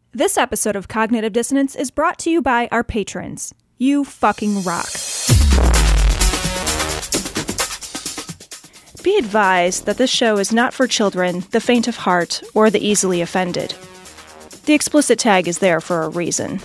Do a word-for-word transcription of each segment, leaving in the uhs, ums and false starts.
This episode of Cognitive Dissonance is brought to you by our patrons. You fucking rock. Be advised that this show is not for children, the faint of heart, or the easily offended. The explicit tag is there for a reason.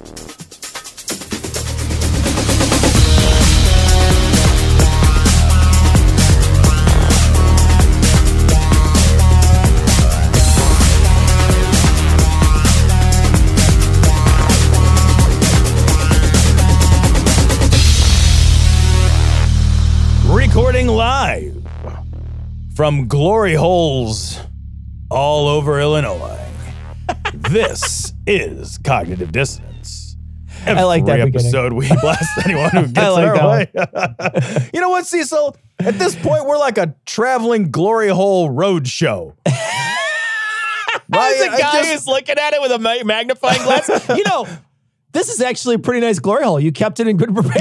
Recording live from glory holes all over Illinois. This is Cognitive Dissonance. Every I like that episode we blast anyone who gets like in our way. You know what, Cecil? At this point, we're like a traveling glory hole road show. Right? There's a I guy just- who's looking at it with a ma- magnifying glass. You know, this is actually a pretty nice glory hole. You kept it in good repair.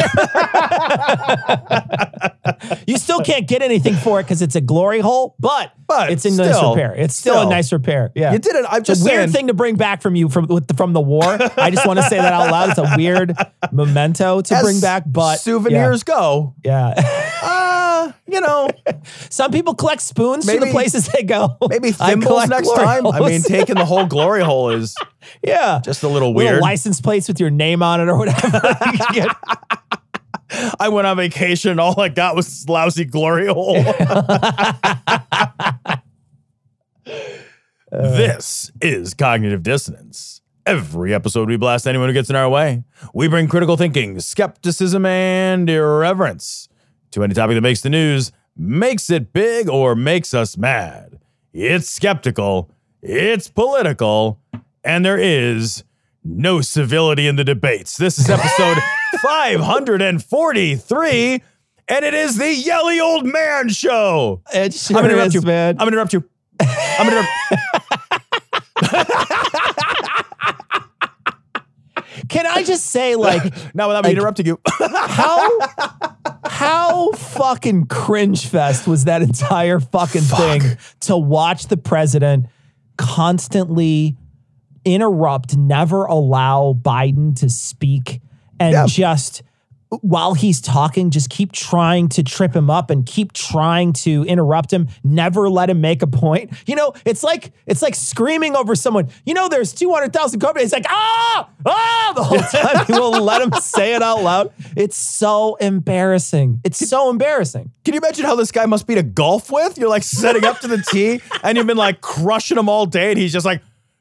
You still can't get anything for it because it's a glory hole, but, But it's in nice still, repair. It's still, still. a nice repair. Yeah, You did it. I'm It's a just weird saying. thing to bring back from you from with the, from the war. I just want to say that out loud. It's a weird memento to As bring back, but souvenirs go. Yeah. yeah. Uh, you know, Some people collect spoons to Maybe- the places they go. maybe I thimbles collect next glory time. I holes. mean, taking the whole glory hole is yeah, just a little little weird. license plates with your name on it or whatever. You can get- I went on vacation and all I got was this lousy glory hole. This is Cognitive Dissonance. Every episode we blast anyone who gets in our way. We bring critical thinking, skepticism, and irreverence to any topic that makes the news, makes it big, or makes us mad. It's skeptical, it's political, and there is no civility in the debates. This is episode five hundred forty-three, and it is the Yelly Old Man Show. It sure I'm gonna interrupt is, you, man. I'm gonna interrupt you. I'm gonna interrupt. Can I just say, like, Not without me Like- interrupting you. how how fucking cringe fest was that entire fucking Fuck. thing to watch the president constantly interrupt, never allow Biden to speak, and Yeah. just while he's talking, just keep trying to trip him up and keep trying to interrupt him, never let him make a point. You know, it's like it's like screaming over someone. You know, there's two hundred thousand COVID. He's like, ah, ah, the whole time. He won't let him say it out loud. It's so embarrassing. It's so embarrassing. Can you imagine how this guy must be to golf with? You're like setting up to the tee and you've been like crushing him all day and he's just like,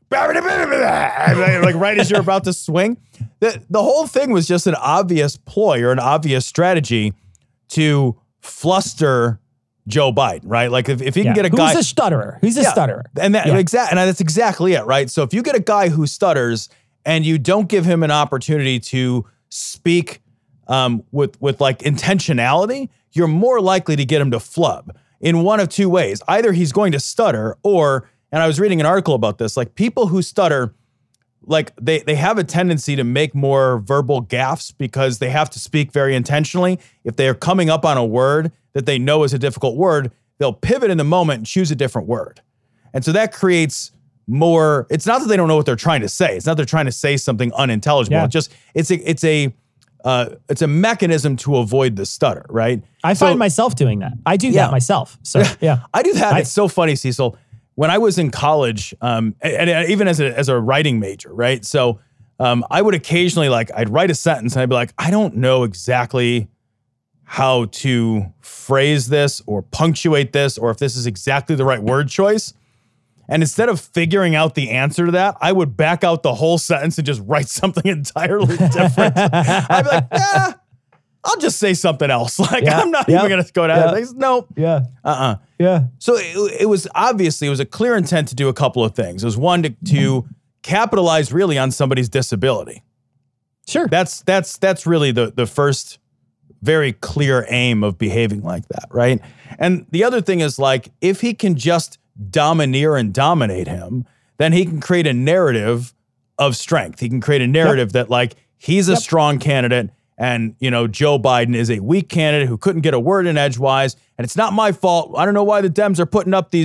like right as you're about to swing. The, the whole thing was just an obvious ploy or an obvious strategy to fluster Joe Biden, right? Like if, if he can Yeah. get a Who's guy. a stutterer? Who's a Yeah. stutterer? And that Yeah. exact and that's exactly it, right? So if you get a guy who stutters and you don't give him an opportunity to speak um, with with like intentionality, you're more likely to get him to flub in one of two ways. Either he's going to stutter, or, and I was reading an article about this, like people who stutter, like they they have a tendency to make more verbal gaffes because they have to speak very intentionally. If they are coming up on a word that they know is a difficult word, they'll pivot in the moment and choose a different word. And so that creates more, it's not that they don't know what they're trying to say. It's not they're trying to say something unintelligible. Yeah. It's just, it's a, it's a, uh, it's a mechanism to avoid the stutter, right? I So- find myself doing that. I do Yeah. that myself. So yeah. I do that. I- It's so funny, Cecil. When I was in college, um, and, and even as a as a writing major, right? So um, I would occasionally like I'd write a sentence and I'd be like, I don't know exactly how to phrase this or punctuate this or if this is exactly the right word choice. And instead of figuring out the answer to that, I would back out the whole sentence and just write something entirely different. I'd be like, yeah, I'll just say something else. Like Yeah. I'm not Yeah. even gonna go down. Yeah. Like, no, Yeah. uh-uh. Yeah. So it, it was obviously, it was a clear intent to do a couple of things. It was one to, to capitalize really on somebody's disability. Sure. That's that's that's really the the first very clear aim of behaving like that, right? And the other thing is like, if he can just domineer and dominate him, then he can create a narrative of strength. He can create a narrative that like he's a Yep. strong candidate. And, you know, Joe Biden is a weak candidate who couldn't get a word in edgewise. And it's not my fault. I don't know why the Dems are putting up these,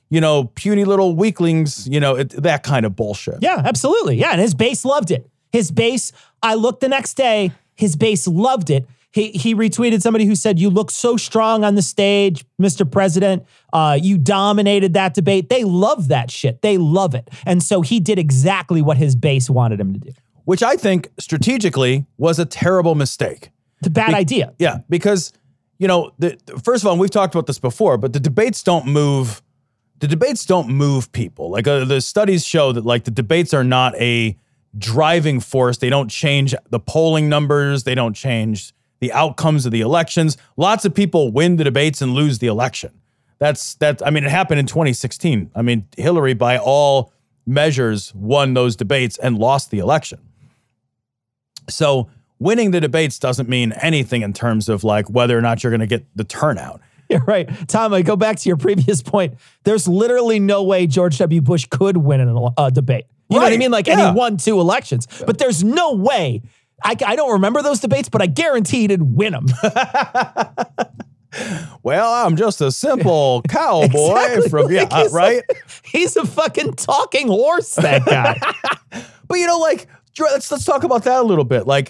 you know, puny little weaklings, you know, it, that kind of bullshit. Yeah, absolutely. Yeah, and his base loved it. His base, I looked the next day, his base loved it. He he retweeted somebody who said, "You look so strong on the stage, Mister President. Uh, you dominated that debate." They love that shit. They love it. And so he did exactly what his base wanted him to do. Which I think strategically was a terrible mistake. It's a bad Be- idea. Yeah, because, you know, the, first of all, and we've talked about this before, but the debates don't move, the debates don't move people. Like uh, the studies show that like the debates are not a driving force. They don't change the polling numbers. They don't change the outcomes of the elections. Lots of people win the debates and lose the election. That's, that. I mean, it happened in twenty sixteen. I mean, Hillary, by all measures, won those debates and lost the election. So winning the debates doesn't mean anything in terms of like whether or not you're going to get the turnout. You're right. Tom, I go back to your previous point. There's literally no way George W. Bush could win a uh, debate. You right. know what I mean? Like, yeah. and he won two elections. Yeah. But there's no way. I, I don't remember those debates, but I guarantee he didn't win them. Well, I'm just a simple cowboy exactly. from, yeah, like right? A, he's a fucking talking horse, that guy. But, you know, like, let's, let's talk about that a little bit. Like,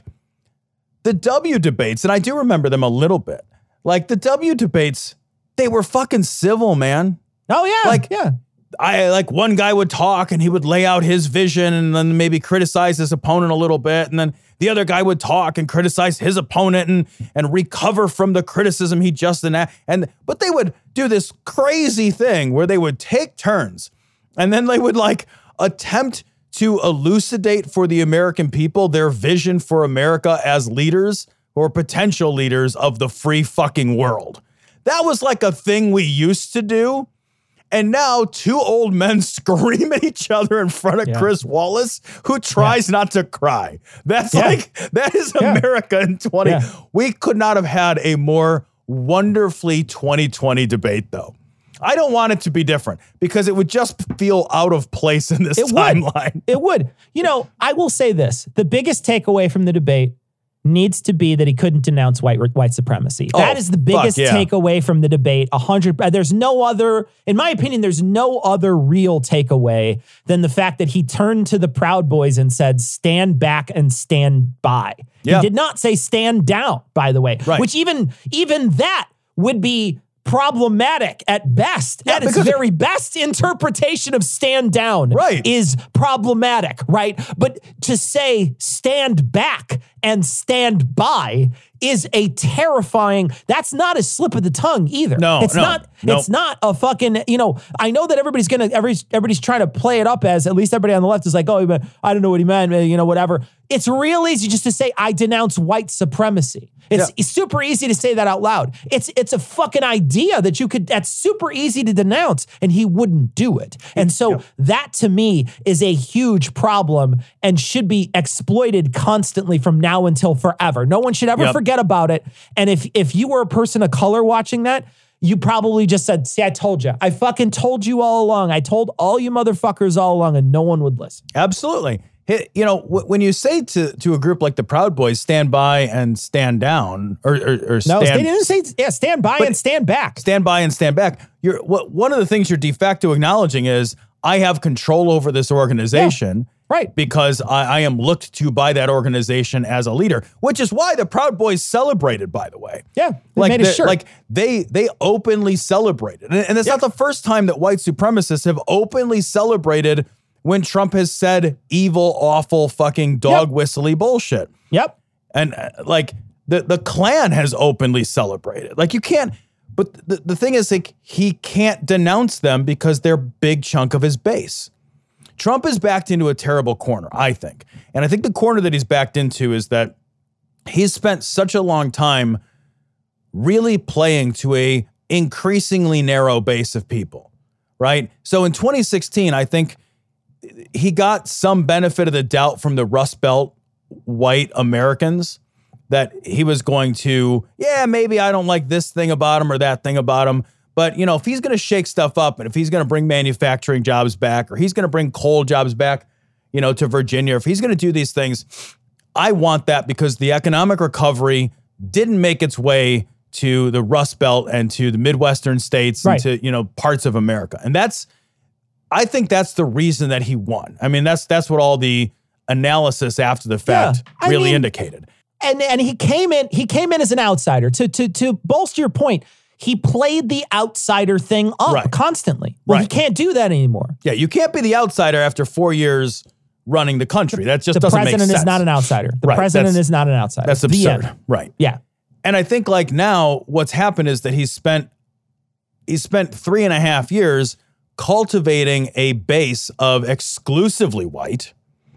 the W debates, and I do remember them a little bit. Like, the W debates, they were fucking civil, man. Oh, yeah. Like, yeah. I like one guy would talk and he would lay out his vision and then maybe criticize his opponent a little bit. And then the other guy would talk and criticize his opponent and, and recover from the criticism he just enacted. And, but they would do this crazy thing where they would take turns and then they would like attempt to elucidate for the American people their vision for America as leaders or potential leaders of the free fucking world. That was like a thing we used to do. And now two old men scream at each other in front of yeah. Chris Wallace, who tries yeah. not to cry. That's yeah. like, that is yeah. America in twenty. Yeah. We could not have had a more wonderfully twenty twenty debate, though. I don't want it to be different because it would just feel out of place in this it timeline. Would. It would. You know, I will say this. The biggest takeaway from the debate needs to be that he couldn't denounce white white supremacy. Oh, that is the biggest fuck, yeah. takeaway from the debate. A hundred. There's no other, in my opinion, there's no other real takeaway than the fact that he turned to the Proud Boys and said, "Stand back and stand by." Yeah. He did not say stand down, by the way, right. which even even that would be problematic at best. Yeah, at its very best, interpretation of stand down right. is problematic, right? But to say stand back and stand by is a terrifying, that's not a slip of the tongue either. No, it's no, not, no. it's not a fucking, you know, I know that everybody's gonna, every, everybody's trying to play it up as, at least everybody on the left is like, oh, I don't know what he meant, you know, whatever. It's real easy just to say, I denounce white supremacy. It's, yeah. it's super easy to say that out loud. It's it's a fucking idea that you could, that's super easy to denounce, and he wouldn't do it. And so yeah. that to me is a huge problem and should be exploited constantly from now until forever. No one should ever yep. forget about it. And if if you were a person of color watching that, you probably just said, see, I told you. I fucking told you all along. I told all you motherfuckers all along, and no one would listen. Absolutely. You know, when you say to to a group like the Proud Boys, stand by and stand down, or, or, or stand... No, they didn't say, yeah, stand by and stand back. Stand by and stand back. You're, what, one of the things you're de facto acknowledging is, I have control over this organization. Yeah. Right. Because I, I am looked to by that organization as a leader, which is why the Proud Boys celebrated, by the way. Yeah. They like made a shirt. Like they they openly celebrated. And, and it's yeah. not the first time that white supremacists have openly celebrated when Trump has said evil, awful, fucking dog yep. whistly bullshit. Yep. And uh, like the, the Klan has openly celebrated. Like you can't, but the, the thing is, like, he can't denounce them because they're a big chunk of his base. Trump is backed into a terrible corner, I think. And I think the corner that he's backed into is that he's spent such a long time really playing to a increasingly narrow base of people, right? So in twenty sixteen, I think he got some benefit of the doubt from the Rust Belt white Americans that he was going to, yeah, maybe I don't like this thing about him or that thing about him. But, you know, if he's going to shake stuff up and if he's going to bring manufacturing jobs back or he's going to bring coal jobs back, you know, to Virginia, if he's going to do these things, I want that because the economic recovery didn't make its way to the Rust Belt and to the Midwestern states Right. and to, you know, parts of America. And that's, I think that's the reason that he won. I mean, that's that's what all the analysis after the fact Yeah, I really mean- indicated. And and he came in, he came in as an outsider. To to to bolster your point, he played the outsider thing up Right. constantly. Well, he Right. can't do that anymore. Yeah, you can't be the outsider after four years running the country. That just The doesn't make president sense. is not an outsider. The Right, president that's- is not an outsider. That's The absurd. end. Right. Yeah. And I think like now what's happened is that he's spent he's spent three and a half years cultivating a base of exclusively white,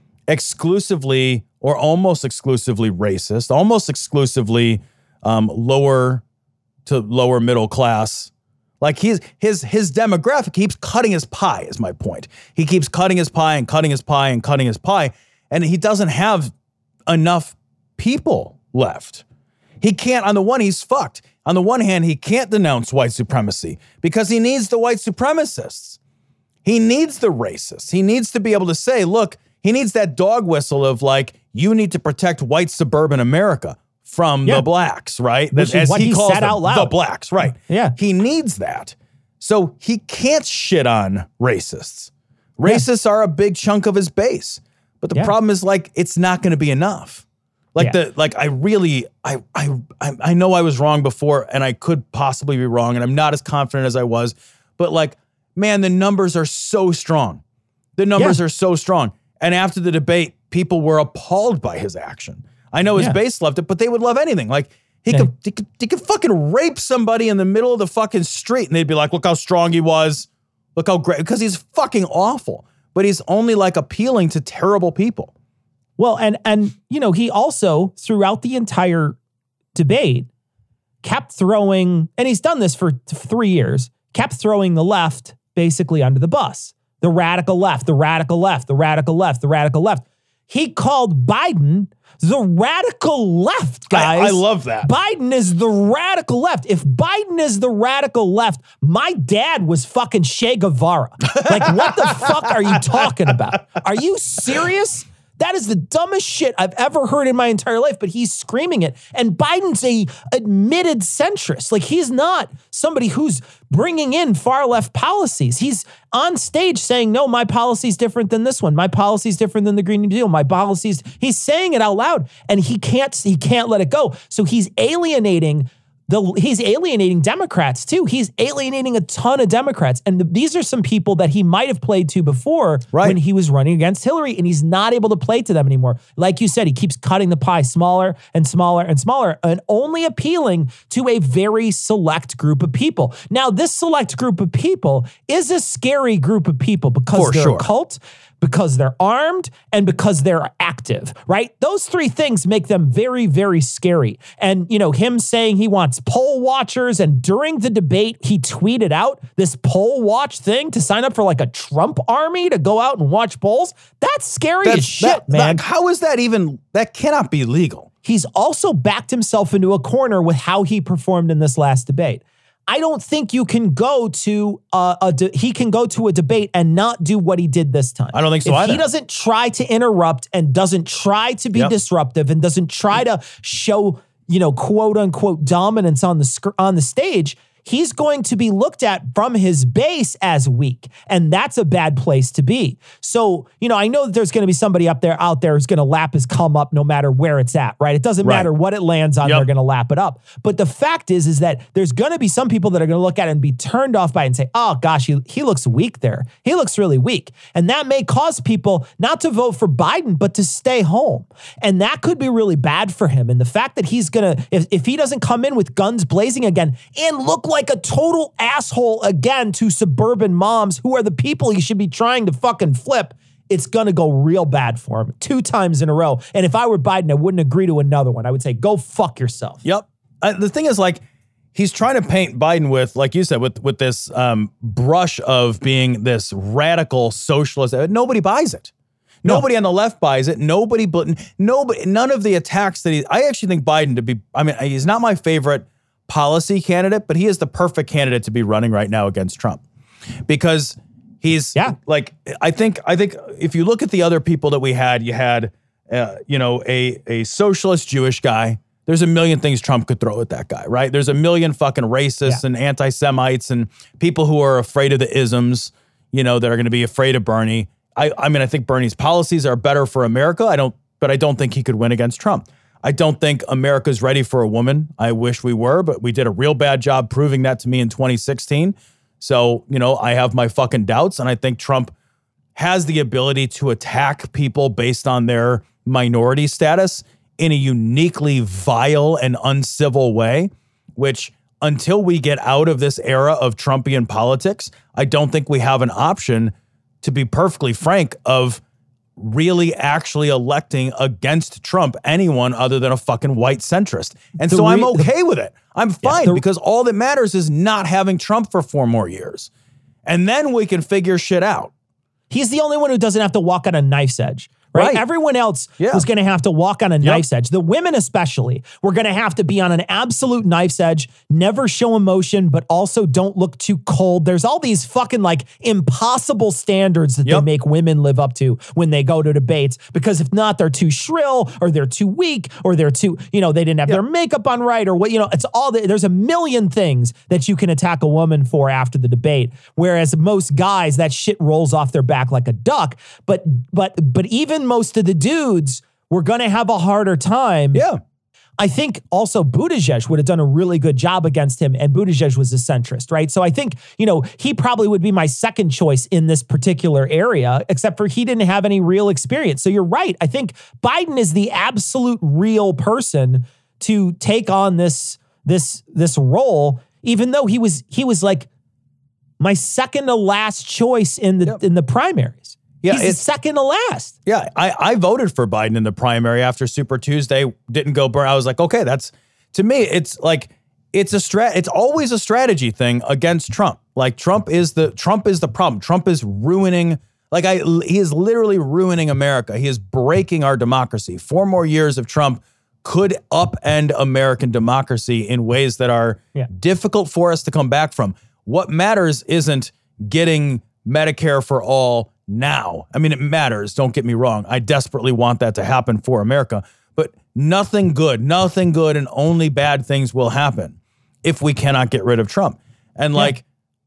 exclusively or almost exclusively racist, almost exclusively um, lower to lower middle class. Like he's his his demographic keeps cutting his pie, is my point. He keeps cutting his pie and cutting his pie and cutting his pie, and he doesn't have enough people left. He can't, on the one, he's fucked. On the one hand, he can't denounce white supremacy because he needs the white supremacists. He needs the racists. He needs to be able to say, look, he needs that dog whistle of like, you need to protect white suburban America from Yeah. the blacks, right? Which is As what he calls said them, out loud. the blacks, right? Yeah. He needs that. So he can't shit on racists. Racists are a big chunk of his base. But the Yeah. problem is like, it's not going to be enough. Like Yeah. the like I really I I I I know I was wrong before and I could possibly be wrong and I'm not as confident as I was, but like man, the numbers are so strong. The numbers Yeah. are so strong. And after the debate, people were appalled by his action. I know his Yeah. base loved it, but they would love anything. Like he Yeah. could he could he could fucking rape somebody in the middle of the fucking street and they'd be like, "Look how strong he was. Look how great," because he's fucking awful. But he's only like appealing to terrible people. Well, and and you know, he also throughout the entire debate kept throwing, and he's done this for th- three years, kept throwing the left basically under the bus. The radical left, the radical left, the radical left, the radical left. He called Biden the radical left, guys. I, I love that. Biden is the radical left. If Biden is the radical left, my dad was fucking Che Guevara. Like, what the fuck are you talking about? Are you serious? That is the dumbest shit I've ever heard in my entire life, but he's screaming it. And Biden's a admitted centrist. Like, he's not somebody who's bringing in far left policies. He's on stage saying, no, my policy's different than this one. My policy's different than the Green New Deal. My policy's, he's saying it out loud and he can't, he can't let it go. So he's alienating The, he's alienating Democrats too. He's alienating a ton of Democrats. And the, these are some people that he might have played to before Right. when he was running against Hillary, and he's not able to play to them anymore. Like you said, he keeps cutting the pie smaller and smaller and smaller and only appealing to a very select group of people. Now, this select group of people is a scary group of people because For they're sure. a cult, because they're armed, and because they're active, right? Those three things make them very, very scary. And, you know, him saying he wants poll watchers, and during the debate, he tweeted out this poll watch thing to sign up for like a Trump army to go out and watch polls. That's scary as shit, that- man. that- how is that even, that cannot be legal. He's also backed himself into a corner with how he performed in this last debate. I don't think you can go to uh, a de- he can go to a debate and not do what he did this time. I don't think so If either. he doesn't try to interrupt and doesn't try to be Yep. disruptive and doesn't try to show, you know, quote unquote dominance on the sc- on the stage, he's going to be looked at from his base as weak. And that's a bad place to be. So, you know, I know that there's going to be somebody up there out there who's going to lap his cum up no matter where it's at, right? It doesn't Right. matter what it lands on, Yep. they're going to lap it up. But the fact is, is that there's going to be some people that are going to look at it and be turned off by it and say, oh gosh, he, he looks weak there. He looks really weak. And that may cause people not to vote for Biden, but to stay home. And that could be really bad for him. And the fact that he's going to, if, if he doesn't come in with guns blazing again and look like a total asshole again to suburban moms who are the people he should be trying to fucking flip, it's going to go real bad for him two times in a row. And if I were Biden, I wouldn't agree to another one. I would say, go fuck yourself. Yep. Uh, the thing is, like, he's trying to paint Biden with, like you said, with with this um, brush of being this radical socialist. Uh, Nobody buys it. No. Nobody on the left buys it. Nobody, but nobody, none of the attacks that he. I actually think Biden to be. I mean, he's not my favorite policy candidate, but he is the perfect candidate to be running right now against Trump, because he's Yeah. like, I think, I think if you look at the other people that we had, you had, uh, you know, a, a socialist Jewish guy there's a million things Trump could throw at that guy, right? There's a million fucking racists Yeah. and anti-Semites and people who are afraid of the isms, you know, that are going to be afraid of Bernie. I, I mean, I think Bernie's policies are better for America. I don't, but I don't think he could win against Trump. I don't think America's ready for a woman. I wish we were, but we did a real bad job proving that to me in twenty sixteen. So, you know, I have my fucking doubts, and I think Trump has the ability to attack people based on their minority status in a uniquely vile and uncivil way, which until we get out of this era of Trumpian politics, I don't think we have an option, to be perfectly frank, of really actually electing against Trump anyone other than a fucking white centrist. And The so I'm re- okay with it. I'm fine the- because all that matters is not having Trump for four more years. And then we can figure shit out. He's the only one who doesn't have to walk on a knife's edge. Right? Right. Everyone else Yeah. was going to have to walk on a knife's edge. The women especially were going to have to be on an absolute knife's edge, never show emotion, but also don't look too cold. There's all these fucking like impossible standards that Yep. they make women live up to when they go to debates, because if not, they're too shrill or they're too weak or they're too, you know, they didn't have Yep. their makeup on right or what, you know, it's all, the, there's a million things that you can attack a woman for after the debate. Whereas most guys, that shit rolls off their back like a duck. But, but, but even most of the dudes were going to have a harder time. Yeah. I think also Buttigieg would have done a really good job against him, and Buttigieg was a centrist, right? So I think, you know, he probably would be my second choice in this particular area, except for he didn't have any real experience. So you're right. I think Biden is the absolute real person to take on this, this, this role, even though he was, he was like my second to last choice in the, Yep. in the primaries. Yeah, He's the it's- second to last. Yeah, I, I voted for Biden in the primary after Super Tuesday didn't go burn. I was like, okay, that's, to me, it's like, it's a strat. It's always a strategy thing against Trump. Like Trump is the, Trump is the problem. Trump is ruining, like I, he is literally ruining America. He is breaking our democracy. Four more years of Trump could upend American democracy in ways that are Yeah. difficult for us to come back from. What matters isn't getting Medicare for all now. I mean, it matters. Don't get me wrong. I desperately want that to happen for America, but nothing good, nothing good, and only bad things will happen if we cannot get rid of Trump. And like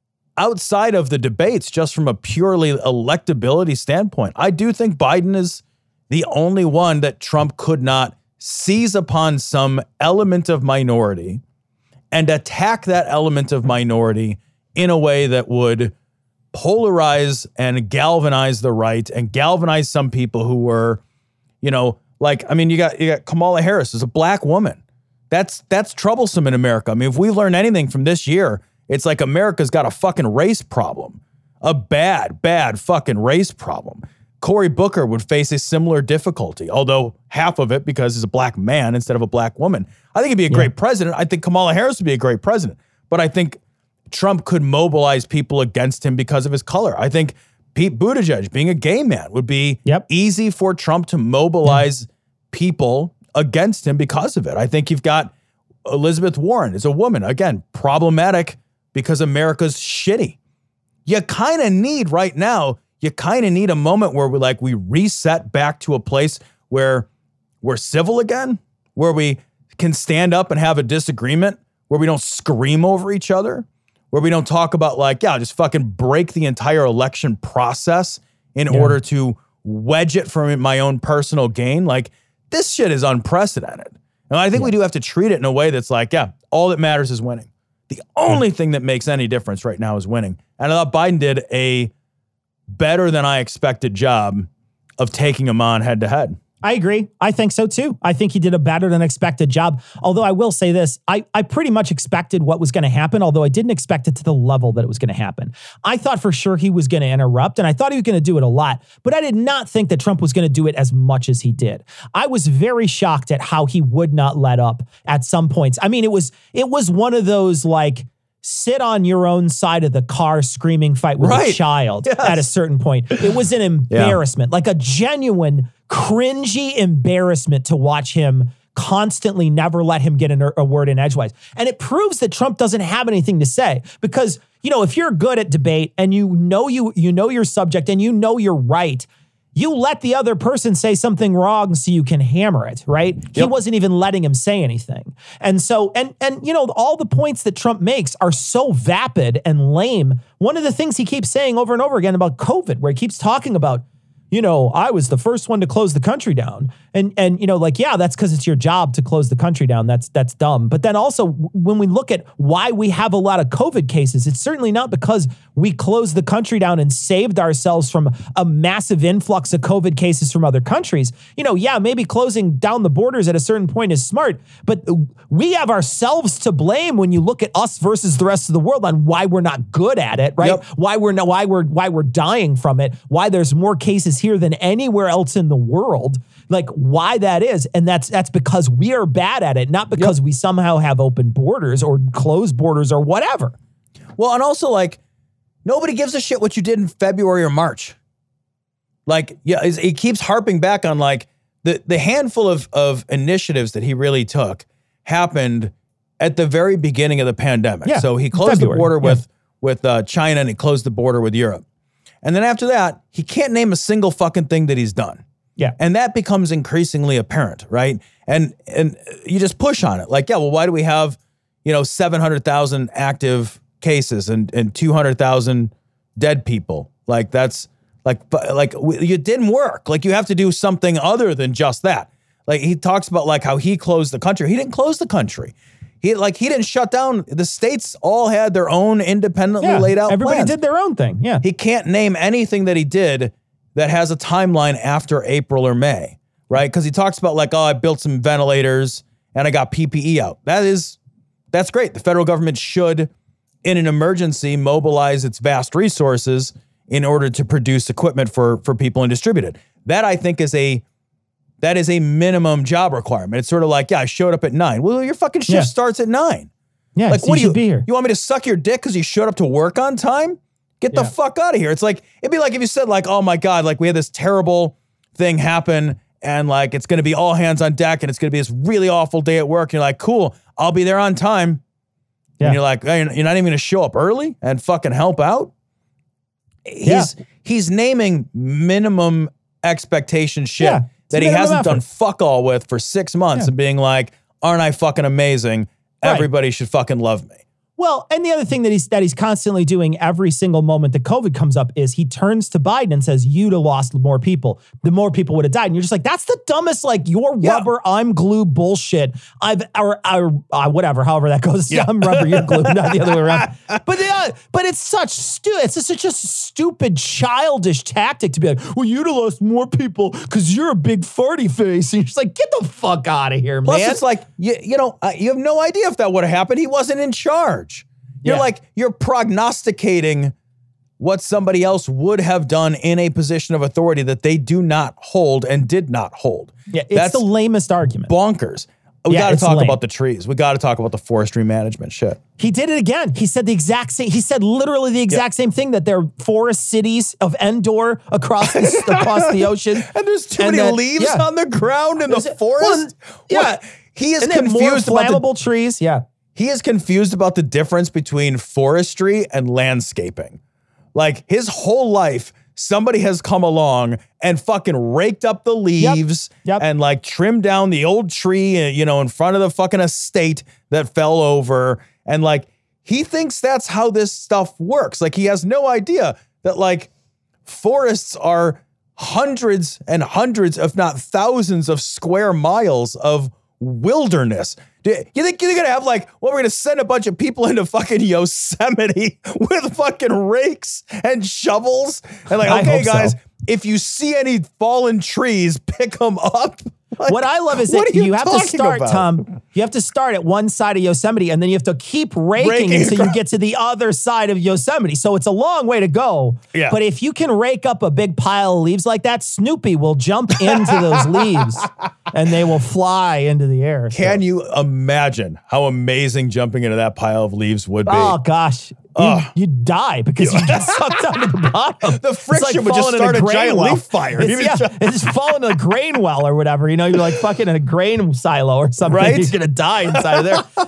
outside of the debates, just from a purely electability standpoint, I do think Biden is the only one that Trump could not seize upon some element of minority and attack that element of minority in a way that would polarize and galvanize the right and galvanize some people who were, you know, like, I mean, you got, you got Kamala Harris is a black woman. That's, that's troublesome in America. I mean, if we learn anything from this year, it's like America's got a fucking race problem, a bad, bad fucking race problem. Cory Booker would face a similar difficulty, although half of it because he's a black man instead of a black woman. I think he'd be a great president. I think Kamala Harris would be a great president, but I think Trump could mobilize people against him because of his color. I think Pete Buttigieg, being a gay man, would be Yep. easy for Trump to mobilize people against him because of it. I think you've got Elizabeth Warren is a woman, again, problematic because America's shitty. You kind of need right now, you kind of need a moment where we like we reset back to a place where we're civil again, where we can stand up and have a disagreement, where we don't scream over each other, where we don't talk about like, yeah, just fucking break the entire election process in Yeah. order to wedge it for my own personal gain. Like this shit is unprecedented. And I think Yeah. we do have to treat it in a way that's like, yeah, all that matters is winning. The only thing that makes any difference right now is winning. And I thought Biden did a better than I expected job of taking him on head to head. I agree. I think so too. I think he did a better than expected job. Although I will say this, I, I pretty much expected what was going to happen, although I didn't expect it to the level that it was going to happen. I thought for sure he was going to interrupt, and I thought he was going to do it a lot, but I did not think that Trump was going to do it as much as he did. I was very shocked at how he would not let up at some points. I mean, it was it was one of those like, sit on your own side of the car screaming fight with Right. a child Yes. at a certain point. It was an embarrassment, like a genuine cringy embarrassment to watch him constantly never let him get a, a word in edgewise. And it proves that Trump doesn't have anything to say because, you know, if you're good at debate and you know you you know your subject and you know you're right, you let the other person say something wrong so you can hammer it, right? Yep. He wasn't even letting him say anything. And so, and, and you know, all the points that Trump makes are so vapid and lame. One of the things he keeps saying over and over again about COVID, where he keeps talking about, you know, I was the first one to close the country down. And, and you know, like, yeah, that's because it's your job to close the country down. That's that's dumb. But then also, when we look at why we have a lot of COVID cases, it's certainly not because we closed the country down and saved ourselves from a massive influx of COVID cases from other countries. You know, yeah, maybe closing down the borders at a certain point is smart, but we have ourselves to blame when you look at us versus the rest of the world on why we're not good at it, right? Yep. Why we're not, why we're why we're dying from it, why there's more cases here than anywhere else in the world, like why that is. And that's that's because we are bad at it, not because yep. we somehow have open borders or closed borders or whatever. Well, and also like nobody gives a shit what you did in February or March. Like, yeah, he keeps harping back on like the, the handful of, of initiatives that he really took happened at the very beginning of the pandemic. Yeah, so he closed February. the border with, yeah. with uh, China, and he closed the border with Europe. And then after that, he can't name a single fucking thing that he's done. Yeah. And that becomes increasingly apparent, right? And and you just push on it. Like, yeah, well, why do we have, you know, seven hundred thousand active cases and, and two hundred thousand dead people? Like, that's like, like it didn't work. Like, you have to do something other than just that. Like, he talks about like how he closed the country. He didn't close the country. He like he didn't shut down. The states all had their own independently yeah, laid out everybody plans. did their own thing. Yeah. He can't name anything that he did that has a timeline after April or May, right? Because he talks about like, oh, I built some ventilators and I got P P E out. That is, that's great. The federal government should, in an emergency, mobilize its vast resources in order to produce equipment for, for people and distribute it. That, I think, is a That is a minimum job requirement. It's sort of like, yeah, I showed up at nine. Well, your fucking shift yeah. starts at nine. Yeah, like, so what you do should you, be here. You want me to suck your dick because you showed up to work on time? Get the yeah. fuck out of here. It's like, it'd be like if you said like, oh my God, like we had this terrible thing happen and like, it's going to be all hands on deck and it's going to be this really awful day at work. And you're like, cool, I'll be there on time. Yeah. And you're like, hey, you're not even going to show up early and fucking help out. He's, yeah. he's naming minimum expectation shit. Yeah. That he hasn't effort. done fuck all with for six months yeah. and being like, aren't I fucking amazing? Right. Everybody should fucking love me. Well, and the other thing that he's that he's constantly doing every single moment that COVID comes up is he turns to Biden and says, you'd have lost more people. The more people would have died. And you're just like, that's the dumbest, like, you're yeah. rubber, I'm glue bullshit. I've, or, or uh, whatever, however that goes. Yeah. I'm rubber, you're glue, not the other way around. But uh, but it's such stu- it's just such a stupid, childish tactic to be like, well, you'd have lost more people because you're a big farty face. And you're just like, get the fuck out of here, man. Plus, it's like, you, you know, uh, you have no idea if that would have happened. He wasn't in charge. You're yeah. like, you're prognosticating what somebody else would have done in a position of authority that they do not hold and did not hold. Yeah, it's That's the lamest argument. Bonkers. We yeah, got to talk lame. about the trees. We got to talk about the forestry management shit. He did it again. He said the exact same, he said literally the exact yeah. same thing, that there are forest cities of Endor across the, across the ocean. And there's too and many that, leaves yeah. on the ground in there's the forest. Well, yeah. What? He is and confused more flammable about the, trees. Yeah. He is confused about the difference between forestry and landscaping. Like, his whole life, somebody has come along and fucking raked up the leaves yep. Yep. and like trimmed down the old tree, you know, in front of the fucking estate that fell over. And like, he thinks that's how this stuff works. Like, he has no idea that like forests are hundreds and hundreds, if not thousands of square miles of wilderness. Do you think you're going to have like, well, we're going to send a bunch of people into fucking Yosemite with fucking rakes and shovels and like, okay, guys, so. if you see any fallen trees, pick them up. Like, what I love is that you, you have to start, about? Tom, you have to start at one side of Yosemite and then you have to keep raking, raking until across. you get to the other side of Yosemite. So it's a long way to go. Yeah. But if you can rake up a big pile of leaves like that, Snoopy will jump into those leaves and they will fly into the air. Can so. you imagine how amazing jumping into that pile of leaves would be? Oh, gosh. You, you'd die because you get sucked down to the bottom. The friction like would just start a, a giant well. leaf fire. It's, yeah, it's just fall into a grain well or whatever. You know, you're like fucking in a grain silo or something. Right? You're going to die inside of there.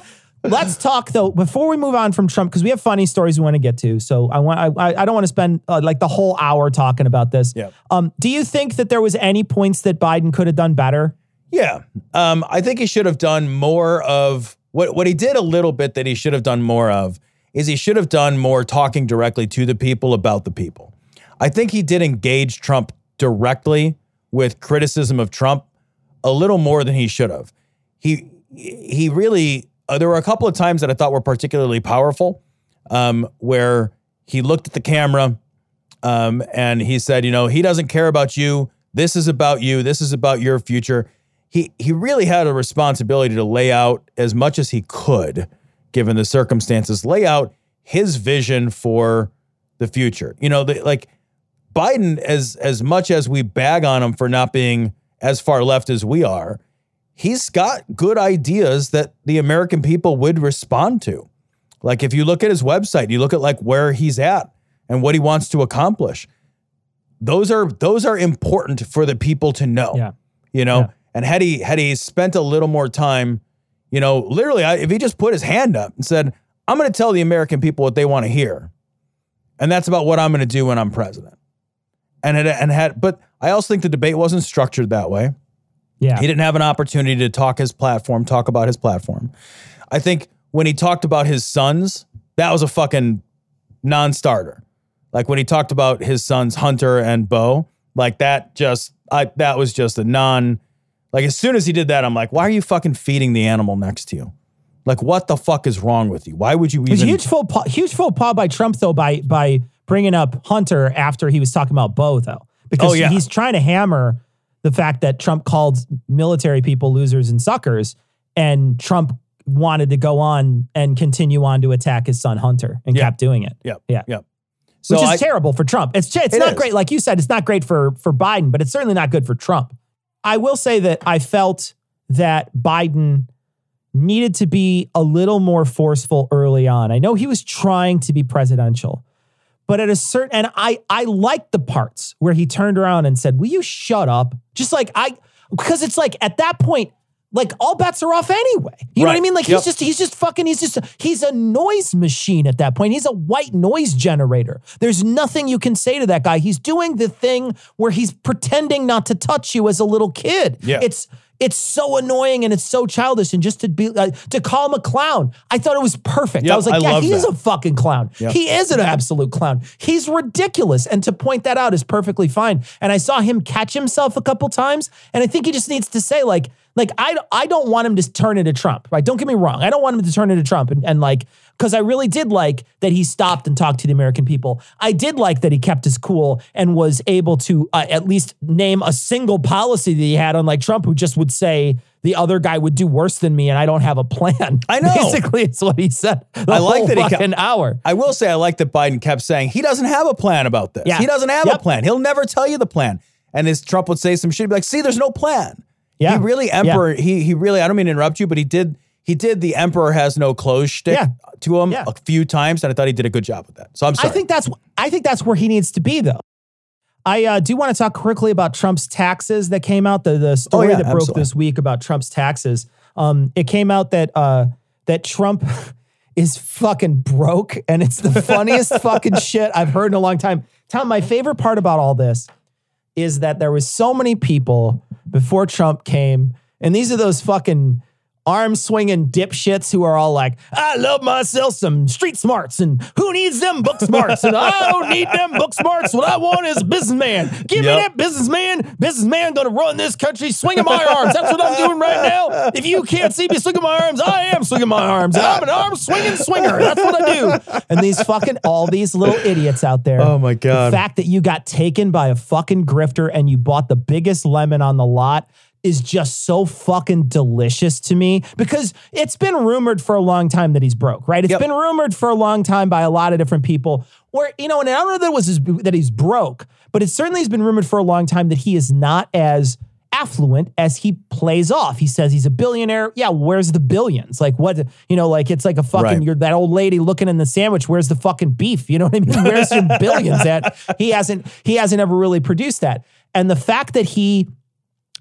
let's talk though before we move on from Trump, because we have funny stories we want to get to. So I want I, I don't want to spend uh, like the whole hour talking about this. Yeah. Um, do you think that there was any points that Biden could have done better? Yeah. Um, I think he should have done more of what what he did a little bit that he should have done more of is he should have done more talking directly to the people about the people. I think he did engage Trump directly with criticism of Trump a little more than he should have. He he really, uh, there were a couple of times that I thought were particularly powerful, um, where he looked at the camera um, and he said, you know, he doesn't care about you. This is about you. This is about your future. He he really had a responsibility to lay out as much as he could, given the circumstances, lay out his vision for the future. You know, the, like Biden, as as much as we bag on him for not being as far left as we are, he's got good ideas that the American people would respond to. Like if you look at his website, you look at like where he's at and what he wants to accomplish. Those are those are important for the people to know. Yeah. You know, Yeah. and had he had he spent a little more time, you know, literally, I, if he just put his hand up and said, "I'm going to tell the American people what they want to hear, and that's about what I'm going to do when I'm president," and it, and had, but I also think the debate wasn't structured that way. Yeah. He didn't have an opportunity to talk his platform, talk about his platform. I think when he talked about his sons, that was a fucking non-starter. Like when he talked about his sons, Hunter and Beau, like that just, I that was just a non, like as soon as he did that, I'm like, why are you fucking feeding the animal next to you? Like what the fuck is wrong with you? Why would you It was a even? huge faux pas, huge faux pas by Trump, though, by by bringing up Hunter after he was talking about Beau, though. Because Oh, yeah. he's trying to hammer the fact that Trump called military people losers and suckers, and Trump wanted to go on and continue on to attack his son Hunter and Yeah. kept doing it. Yep. Yeah. Yep. So Which is I, terrible for Trump. It's it's It not is. great. Like you said, it's not great for, for Biden, but it's certainly not good for Trump. I will say that I felt that Biden needed to be a little more forceful early on. I know he was trying to be presidential, but at a certain, and I, I liked the parts where he turned around and said, will you shut up? Just like I, because it's like at that point, like all bets are off anyway. You know what I Right. mean? Like Yep. he's just, he's just fucking, he's just, he's a noise machine at that point. He's a white noise generator. There's nothing you can say to that guy. He's doing the thing where he's pretending not to touch you as a little kid. Yeah. It's, it's so annoying and it's so childish. And just to be, uh, to call him a clown, I thought it was perfect. Yep, I was like, I yeah, love he is that. a fucking clown. Yep. He is an absolute clown. He's ridiculous. And to point that out is perfectly fine. And I saw him catch himself a couple times. And I think he just needs to say like, like, I, I don't want him to turn into Trump, right? Don't get me wrong. I don't want him to turn into Trump. And, and like, because I really did like that he stopped and talked to the American people. I did like that he kept his cool and was able to uh, at least name a single policy that he had, unlike Trump, who just would say the other guy would do worse than me and I don't have a plan. I know. Basically, it's what he said the I like whole that he kept- fucking hour. I will say I like that Biden kept saying he doesn't have a plan about this. Yeah. He doesn't have Yep. a plan. He'll never tell you the plan. And as Trump would say some shit, he'd be like, see, there's no plan. Yeah. He really emperor, he he really, I don't mean to interrupt you, but he did he did the emperor has no clothes shtick Yeah. to him Yeah. a few times, and I thought he did a good job with that. So I'm sorry. I think that's I think that's where he needs to be, though. I uh, do want to talk quickly about Trump's taxes that came out. The the story Oh, yeah, that broke absolutely. this week about Trump's taxes. Um, it came out that uh, that Trump is fucking broke, and it's the funniest fucking shit I've heard in a long time. Tom, my favorite part about all this is that there was so many people before Trump came, and these are those fucking arm swinging dipshits who are all like, I love myself some street smarts, and who needs them book smarts? And I don't need them book smarts. What I want is a businessman. Give me Yep. that businessman. Businessman gonna run this country swinging my arms. That's what I'm doing right now. If you can't see me swinging my arms, I am swinging my arms. And I'm an arm swinging swinger. That's what I do. And these fucking, all these little idiots out there. Oh my God. The fact that you got taken by a fucking grifter and you bought the biggest lemon on the lot is just so fucking delicious to me, because it's been rumored for a long time that he's broke, right? It's Yep. been rumored for a long time by a lot of different people, where, you know, and I don't know that it was his, that he's broke, but it certainly has been rumored for a long time that he is not as affluent as he plays off. He says he's a billionaire. Yeah, where's the billions? Like what, you know, like it's like a fucking, Right. you're that old lady looking in the sandwich. Where's the fucking beef? You know what I mean? Where's your billions at? He hasn't, he hasn't ever really produced that. And the fact that he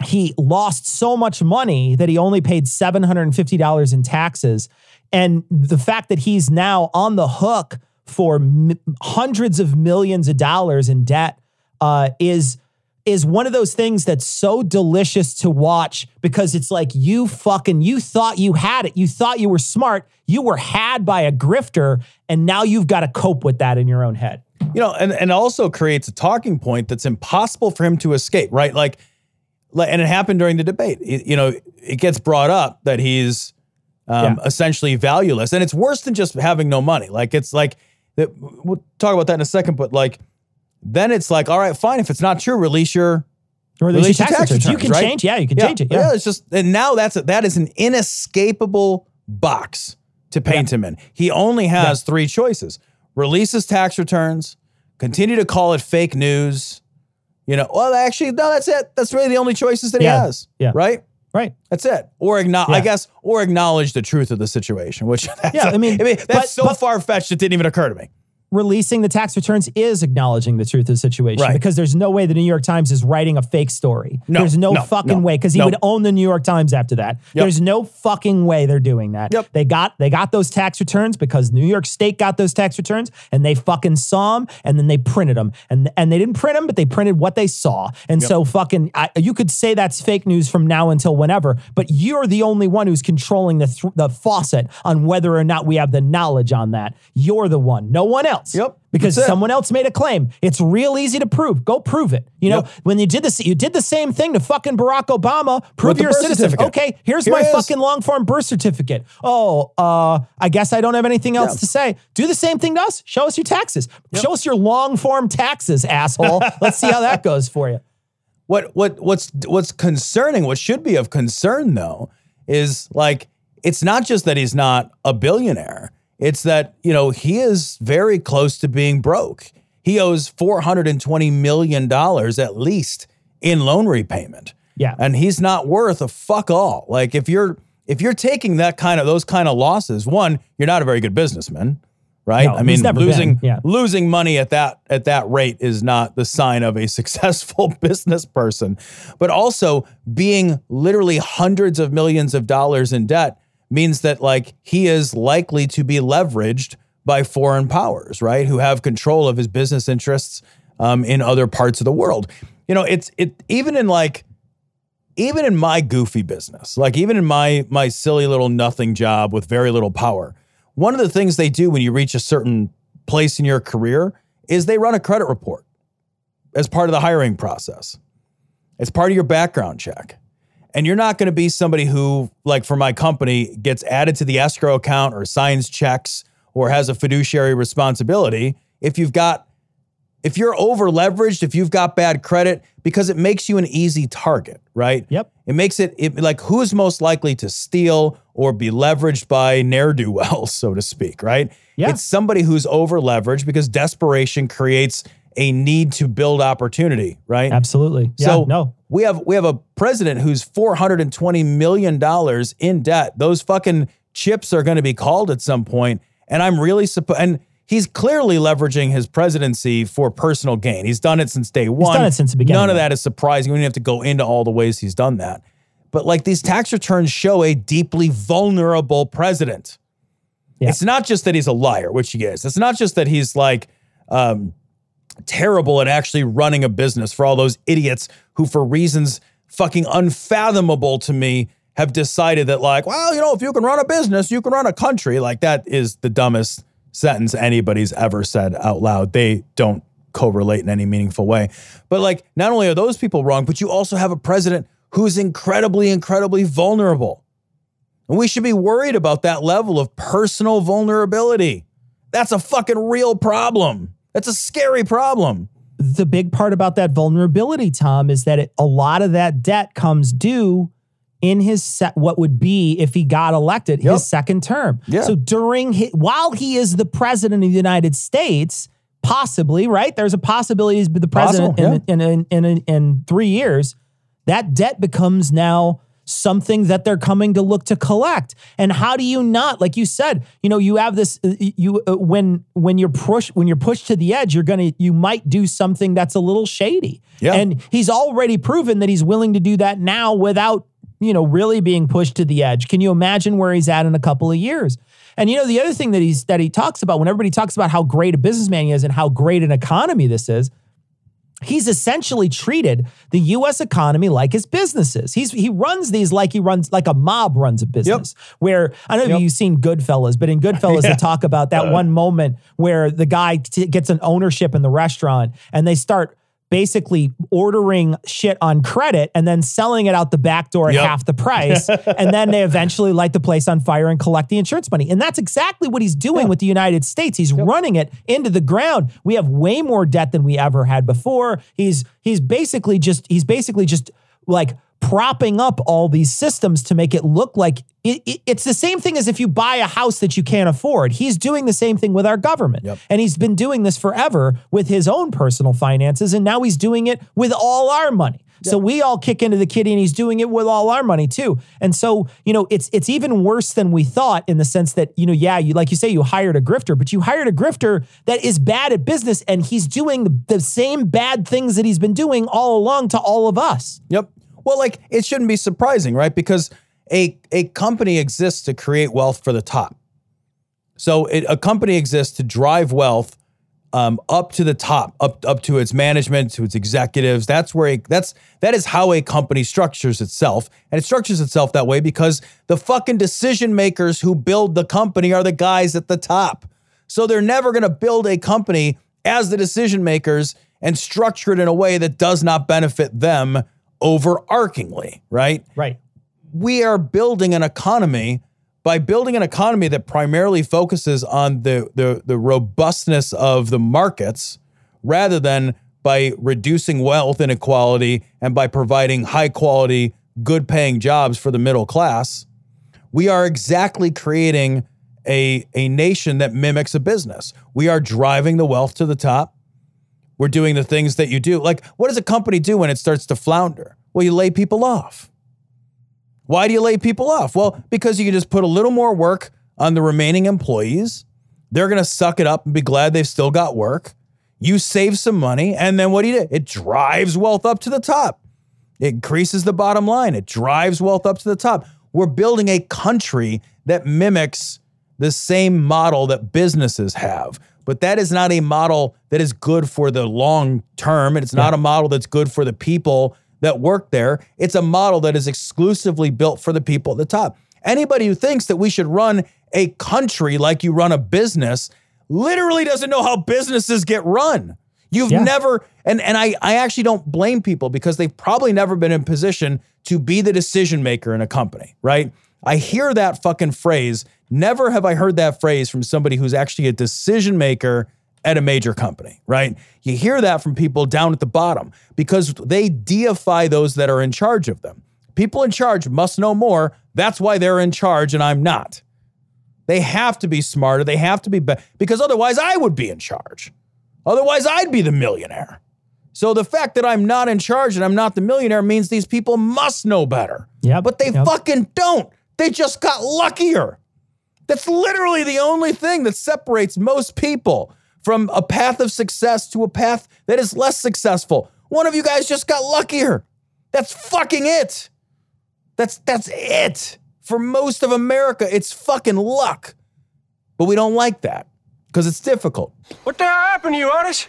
he lost so much money that he only paid seven hundred fifty dollars in taxes. And the fact that he's now on the hook for m- hundreds of millions of dollars in debt uh, is is one of those things that's so delicious to watch, because it's like, you fucking, you thought you had it. You thought you were smart. You were had by a grifter, and now you've got to cope with that in your own head. You know, and, and also creates a talking point that's impossible for him to escape, right? Like, and it happened during the debate. It, you know, it gets brought up that he's um, yeah. essentially valueless. And it's worse than just having no money. Like, it's like, we'll talk about that in a second, but like, then it's like, all right, fine. If it's not true, release your, or release your your tax, tax returns. returns. You can right? change. Yeah, you can yeah. change it. Yeah. yeah, it's just, and now that's a, that is an inescapable box to paint yeah. him in. He only has yeah. three choices: release his tax returns, continue to call it fake news. You know, well, actually, no, that's it. That's really the only choices that yeah. he has. Yeah. Right. Right. That's it. Or acknowledge, yeah. I guess, or acknowledge the truth of the situation, which that's yeah, a, I mean, I mean that's but, so far-fetched it didn't even occur to me. Releasing the tax returns is acknowledging the truth of the situation, right. because there's no way the New York Times is writing a fake story. No, there's no, no fucking no, way, because he no. would own the New York Times after that. Yep. There's no fucking way they're doing that. Yep. They got they got those tax returns because New York State got those tax returns, and they fucking saw them, and then they printed them, and and they didn't print them, but they printed what they saw. And yep. so fucking, I, you could say that's fake news from now until whenever, but you're the only one who's controlling the th- the faucet on whether or not we have the knowledge on that. You're the one, no one else. Yep. Because someone else made a claim. It's real easy to prove. Go prove it. You know, yep. when you did this, you did the same thing to fucking Barack Obama. Prove you're a citizen. Okay, here's Here my fucking long form birth certificate. Oh, uh, I guess I don't have anything else yeah. to say. Do the same thing to us. Show us your taxes. Yep. Show us your long form taxes, asshole. Let's see how that goes for you. What what what's what's concerning, what should be of concern though, is like, it's not just that he's not a billionaire. It's that, you know, he is very close to being broke. He owes four hundred twenty million dollars at least in loan repayment. Yeah. And he's not worth a fuck all. Like, if you're if you're taking that kind of those kind of losses, one, you're not a very good businessman, right? No, I mean, he's never losing been. Yeah. losing money at that at that rate is not the sign of a successful business person. But also, being literally hundreds of millions of dollars in debt means that, like, he is likely to be leveraged by foreign powers, right? Who have control of his business interests um, in other parts of the world. You know, it's it even in like, even in my goofy business, like even in my my silly little nothing job with very little power, one of the things they do when you reach a certain place in your career is they run a credit report as part of the hiring process. It's part of your background check. And you're not going to be somebody who, like for my company, gets added to the escrow account or signs checks or has a fiduciary responsibility if you've got, if you're over leveraged, if you've got bad credit, because it makes you an easy target, right? Yep. It makes it, it like, who's most likely to steal or be leveraged by ne'er-do-wells, so to speak, right? Yeah. It's somebody who's over leveraged because desperation creates a need to build opportunity, right? Absolutely. Yeah, so no. we have we have a president who's four hundred twenty million dollars in debt. Those fucking chips are going to be called at some point, and I'm really supposed. And he's clearly leveraging his presidency for personal gain. He's done it since day one. He's done it since the beginning. None of that is surprising. We don't have to go into all the ways he's done that. But like, these tax returns show a deeply vulnerable president. Yeah. It's not just that he's a liar, which he is. It's not just that he's like um, terrible at actually running a business for all those idiots who, for reasons fucking unfathomable to me, have decided that, like, well, you know, if you can run a business, you can run a country. Like, that is the dumbest sentence anybody's ever said out loud. They don't correlate in any meaningful way. But like, not only are those people wrong, but you also have a president who's incredibly, incredibly vulnerable. And we should be worried about that level of personal vulnerability. That's a fucking real problem. That's a scary problem. The big part about that vulnerability, Tom, is that it, a lot of that debt comes due in his set, what would be, if he got elected, Yep. his second term. Yeah. So during his, while he is the president of the United States, possibly, right? There's a possibility he's the president Possible, in, in, in, in, in, in three years. That debt becomes now something that they're coming to look to collect. And how do you not, like you said, you know, you have this, you, uh, when, when you're pushed, when you're pushed to the edge, you're going to, you might do something that's a little shady. Yeah. And he's already proven that he's willing to do that now without, you know, really being pushed to the edge. Can you imagine where he's at in a couple of years? And, you know, the other thing that he's, that he talks about when everybody talks about how great a businessman he is and how great an economy this is, he's essentially treated the U S economy like his businesses. He's he runs these like he runs like a mob runs a business. Yep. Where I don't know yep. if you've seen Goodfellas, but in Goodfellas yeah. they talk about that uh, one moment where the guy t- gets an ownership in the restaurant and they start basically ordering shit on credit and then selling it out the back door at yep. half the price. And then they eventually light the place on fire and collect the insurance money. And that's exactly what he's doing yeah. with the United States. He's yep. running it into the ground. We have way more debt than we ever had before. He's he's basically just he's basically just like propping up all these systems to make it look like it, it, it's the same thing as if you buy a house that you can't afford. He's doing the same thing with our government. Yep. And he's been doing this forever with his own personal finances. And now he's doing it with all our money. Yep. So we all kick into the kitty and he's doing it with all our money too. And so, you know, it's it's even worse than we thought in the sense that, you know, yeah, you like you say, you hired a grifter, but you hired a grifter that is bad at business and he's doing the, the same bad things that he's been doing all along to all of us. Yep. Well, like, it shouldn't be surprising, right? Because a, a company exists to create wealth for the top. So it, a company exists to drive wealth um, up to the top, up up to its management, to its executives. That's where a, that's that is how a company structures itself, and it structures itself that way because the fucking decision makers who build the company are the guys at the top. So they're never going to build a company as the decision makers and structure it in a way that does not benefit them overarchingly, right? Right. We are building an economy by building an economy that primarily focuses on the, the, the robustness of the markets rather than by reducing wealth inequality and by providing high quality, good paying jobs for the middle class. We are exactly creating a, a nation that mimics a business. We are driving the wealth to the top. We're doing the things that you do. Like, what does a company do when it starts to flounder? Well, you lay people off. Why do you lay people off? Well, because you can just put a little more work on the remaining employees. They're going to suck it up and be glad they've still got work. You save some money, and then what do you do? It drives wealth up to the top. It increases the bottom line. It drives wealth up to the top. We're building a country that mimics the same model that businesses have. But that is not a model that is good for the long term. It's not yeah. a model that's good for the people that work there. It's a model that is exclusively built for the people at the top. Anybody who thinks that we should run a country like you run a business literally doesn't know how businesses get run. You've yeah. never, and, and I, I actually don't blame people because they've probably never been in position to be the decision maker in a company, right? I hear that fucking phrase. Never have I heard that phrase from somebody who's actually a decision maker at a major company, right? You hear that from people down at the bottom because they deify those that are in charge of them. People in charge must know more. That's why they're in charge and I'm not. They have to be smarter. They have to be better because otherwise I would be in charge. Otherwise I'd be the millionaire. So the fact that I'm not in charge and I'm not the millionaire means these people must know better. Yeah, but they yep. fucking don't. They just got luckier. That's literally the only thing that separates most people from a path of success to a path that is less successful. One of you guys just got luckier. That's fucking it. That's that's it. For most of America, it's fucking luck. But we don't like that because it's difficult. What the hell happened to you, Otis?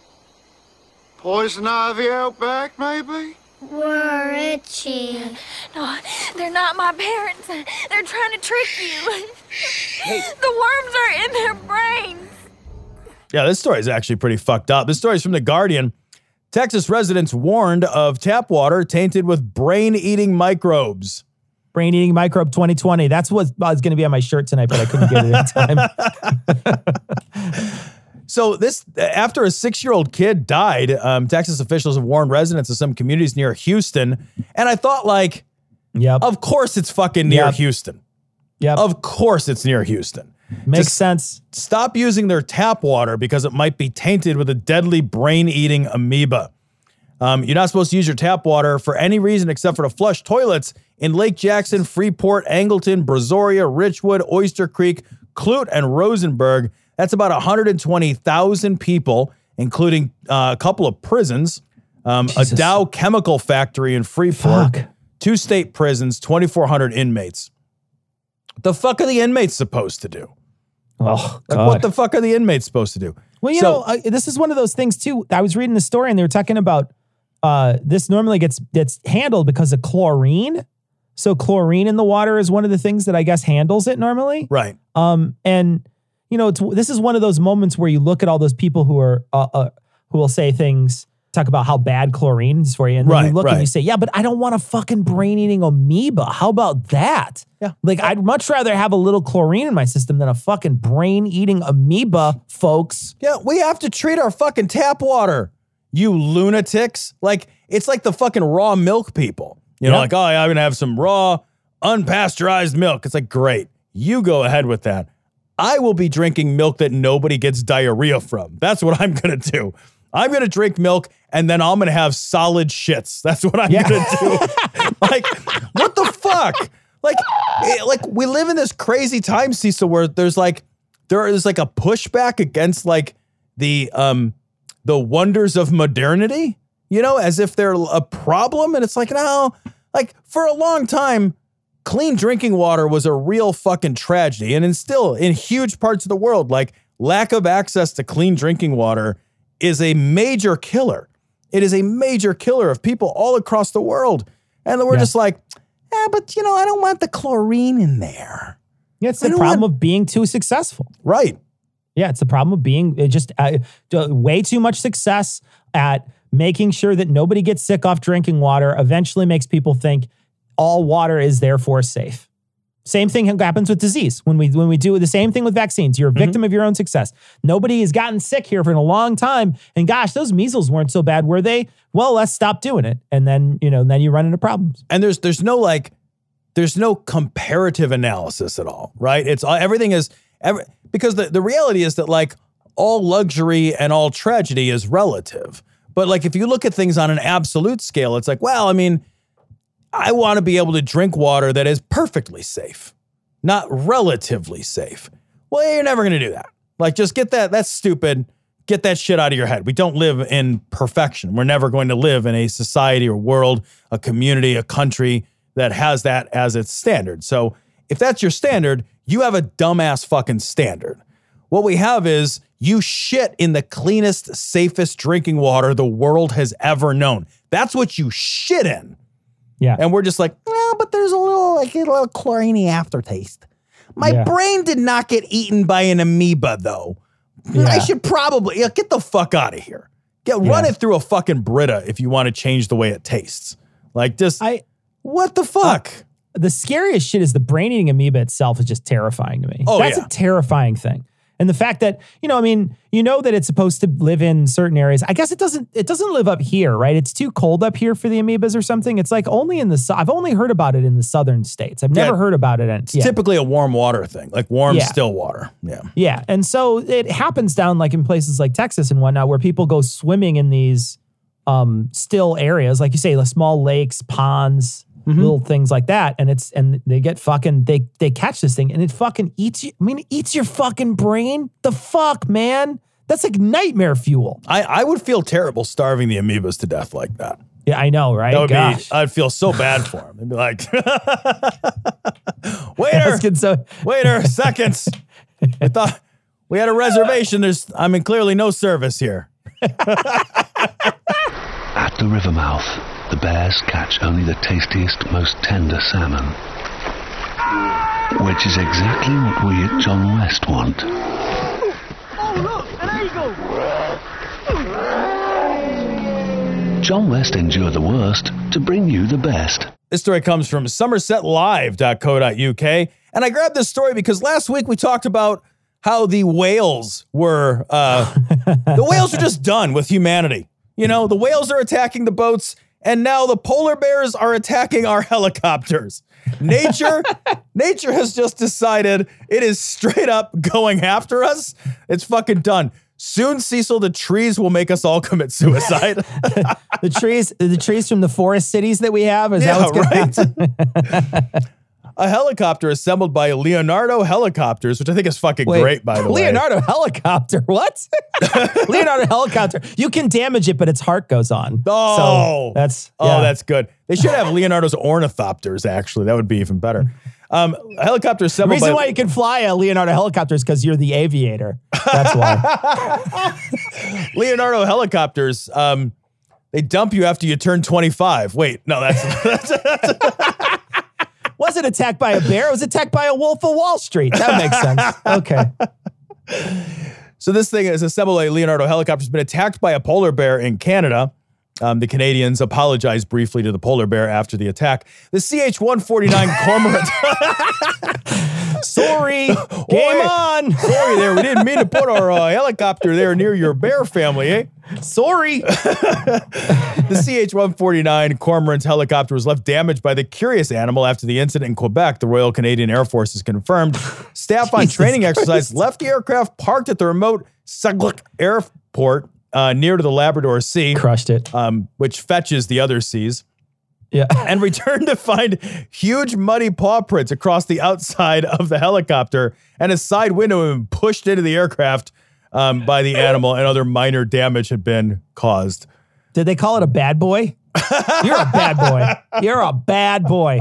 Poison ivy out back, maybe? We're itchy. No, they're not my parents. They're trying to trick you. Hey. The worms are in their brains. Yeah, this story is actually pretty fucked up. This story is from The Guardian. Texas residents warned of tap water tainted with brain-eating microbes. Brain-eating microbe twenty twenty. That's what was going to be on my shirt tonight, but I couldn't get it in time. So this, after a six-year-old kid died, um, Texas officials have warned residents of some communities near Houston. And I thought, like, yep. of course it's fucking near yep. Houston. Yep. Of course it's near Houston. Makes Just sense. Stop using their tap water because it might be tainted with a deadly brain-eating amoeba. Um, you're not supposed to use your tap water for any reason except for to flush toilets in Lake Jackson, Freeport, Angleton, Brazoria, Richwood, Oyster Creek, Clute, and Rosenberg. That's about one hundred twenty thousand people, including uh, a couple of prisons, um, a Dow chemical factory in Freeport, Fuck. two state prisons, twenty-four hundred inmates. The fuck are the inmates supposed to do? Oh, Like, God. what the fuck are the inmates supposed to do? Well, you So- know, uh, this is one of those things too. I was reading the story and they were talking about uh, this normally gets gets handled because of chlorine. So chlorine in the water is one of the things that I guess handles it normally. Right. Um, and you know, it's, this is one of those moments where you look at all those people who are uh, uh, who will say things, talk about how bad chlorine is for you, and then Right, you look right. and you say, "Yeah, but I don't want a fucking brain-eating amoeba. How about that?" Yeah. Like I'd much rather have a little chlorine in my system than a fucking brain-eating amoeba, folks. Yeah, we have to treat our fucking tap water, you lunatics. Like, it's like the fucking raw milk people. You know, Yeah. like, oh, yeah, I'm going to have some raw, unpasteurized milk. It's like, great. You go ahead with that. I will be drinking milk that nobody gets diarrhea from. That's what I'm going to do. I'm going to drink milk and then I'm going to have solid shits. That's what I'm Yeah. going to do. Like, what the fuck? Like, it, like we live in this crazy time, Cecil, where there's like, there is like a pushback against like the, um, the wonders of modernity, you know, as if they're a problem. And it's like, no, like for a long time, clean drinking water was a real fucking tragedy. And in still in huge parts of the world, like lack of access to clean drinking water is a major killer. It is a major killer of people all across the world. And we're Yeah. just like, yeah, but you know, I don't want the chlorine in there. Yeah, it's I the don't problem want- of being too successful. Right. Yeah, it's the problem of being uh, just uh, d- way too much success at making sure that nobody gets sick off drinking water eventually makes people think all water is therefore safe. Same thing happens with disease. When we when we do the same thing with vaccines, you're a victim of your own success. Nobody has gotten sick here for a long time. And gosh, those measles weren't so bad, were they? Well, let's stop doing it. And then, you know, then you run into problems. And there's there's no like there's no comparative analysis at all, right? It's all, everything is every, because the, the reality is that like all luxury and all tragedy is relative. But like if you look at things on an absolute scale, it's like, well, I mean, I want to be able to drink water that is perfectly safe, not relatively safe. Well, you're never going to do that. Like just get that. That's stupid. Get that shit out of your head. We don't live in perfection. We're never going to live in a society or world, a community, a country that has that as its standard. So if that's your standard, you have a dumbass fucking standard. What we have is you shit in the cleanest, safest drinking water the world has ever known. That's what you shit in. Yeah. And we're just like, well, but there's a little, like a little chlorine aftertaste. My Yeah. brain did not get eaten by an amoeba, though. I Yeah. should probably yeah, get the fuck out of here. Get run Yeah. it through a fucking Brita if you want to change the way it tastes. Like just I what the fuck? the scariest shit is the brain-eating amoeba itself is just terrifying to me. Oh, That's yeah. a terrifying thing. And the fact that, you know, I mean, you know that it's supposed to live in certain areas. I guess it doesn't it doesn't live up here, right? It's too cold up here for the amoebas or something. It's like only in the su- I've only heard about it in the southern states. I've never Yeah. heard about it in It's yeah. typically a warm water thing, like warm Yeah. still water. Yeah. Yeah. And so it happens down like in places like Texas and whatnot, where people go swimming in these um, still areas, like you say, the small lakes, ponds, little things like that. And it's, and they get fucking, they, they catch this thing and it fucking eats you. I mean, it eats your fucking brain. The fuck, man. That's like nightmare fuel. I, I would feel terrible starving the amoebas to death like that. Yeah, I know, right? That would Gosh. be, I'd feel so bad for him. I'd be like, Let's waiter, get so, waiter, seconds. I thought we had a reservation. There's, I mean, clearly no service here. At the river mouth, the bears catch only the tastiest, most tender salmon. Which is exactly what we at John West want. Oh, look, an eagle! John West endure the worst to bring you the best. This story comes from somerset live dot co dot U K. And I grabbed this story because last week we talked about how the whales were, uh, the whales are just done with humanity. You know, the whales are attacking the boats and now the polar bears are attacking our helicopters. Nature, nature has just decided it is straight up going after us. It's fucking done. Soon, Cecil, the trees will make us all commit suicide. the trees, the trees from the forest cities that we have. Is yeah, that what's going right? happen? A helicopter assembled by Leonardo Helicopters, which I think is fucking Wait, great, by the Leonardo way. Leonardo Helicopter, what? Leonardo Helicopter. You can damage it, but its heart goes on. Oh, so that's yeah. oh, that's good. They should have Leonardo's ornithopters. Actually, that would be even better. Um, helicopter assembled. The reason by, why you can fly a Leonardo Helicopter is because you're the aviator. That's why. Leonardo Helicopters. Um, they dump you after you turn twenty-five. Wait, no, that's. that's, that's Wasn't attacked by a bear. It was attacked by a wolf of Wall Street. That makes sense. Okay. So this thing is assembled by Leonardo Helicopter. Has been attacked by a polar bear in Canada. Um, the Canadians apologized briefly to the polar bear after the attack. The C H one forty-nine Cormorant. Sorry. Game Oy, on. Sorry there. We didn't mean to put our uh, helicopter there near your bear family, eh? Sorry. The C H one forty-nine Cormorant helicopter was left damaged by the curious animal after the incident in Quebec. The Royal Canadian Air Force has confirmed. Staff on training Christ. exercise left the aircraft parked at the remote Sagluk Airport uh, near to the Labrador Sea. Crushed it. Um, which fetches the other seas. Yeah. And returned to find huge muddy paw prints across the outside of the helicopter, and a side window had been pushed into the aircraft um, by the animal, and other minor damage had been caused. Did they call it a bad boy? You're a bad boy. You're a bad boy.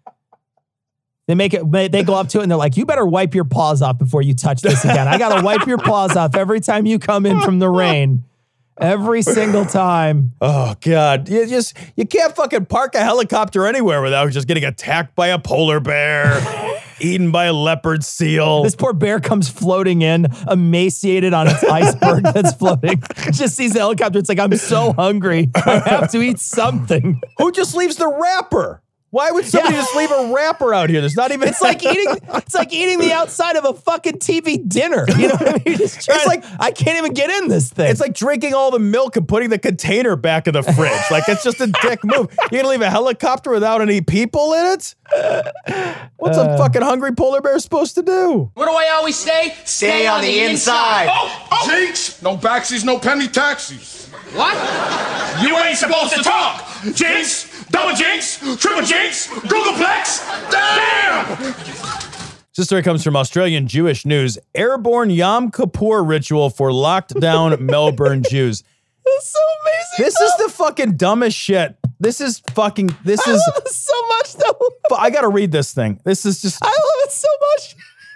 They make it, they go up to it and they're like, you better wipe your paws off before you touch this again. I got to wipe your paws off every time you come in from the rain. Every single time. Oh God! You just you can't fucking park a helicopter anywhere without just getting attacked by a polar bear, eaten by a leopard seal. This poor bear comes floating in, emaciated on its iceberg that's floating. Just sees the helicopter. It's like, I'm so hungry. I have to eat something. Who just leaves the wrapper? Why would somebody Yeah. just leave a wrapper out here? There's not even. It's like eating. It's like eating the outside of a fucking T V dinner. You know what I mean? You're just trying, It's like- I can't even get in this thing. It's like drinking all the milk and putting the container back in the fridge. Like, it's just a dick move. You're gonna leave a helicopter without any people in it? What's a fucking hungry polar bear supposed to do? What do I always say? Stay on the inside. Oh, oh. Jinx! No backsies, no penny taxis. What? You ain't supposed to talk! Jinx! Double jinx! Triple jinx! Googleplex! Damn! This story comes from Australian Jewish News. Airborne Yom Kippur ritual for locked down Melbourne Jews. It's so amazing. This is the fucking dumbest shit. This is fucking, this I is, love it so much, though. I gotta read this thing. This is just I love it so much.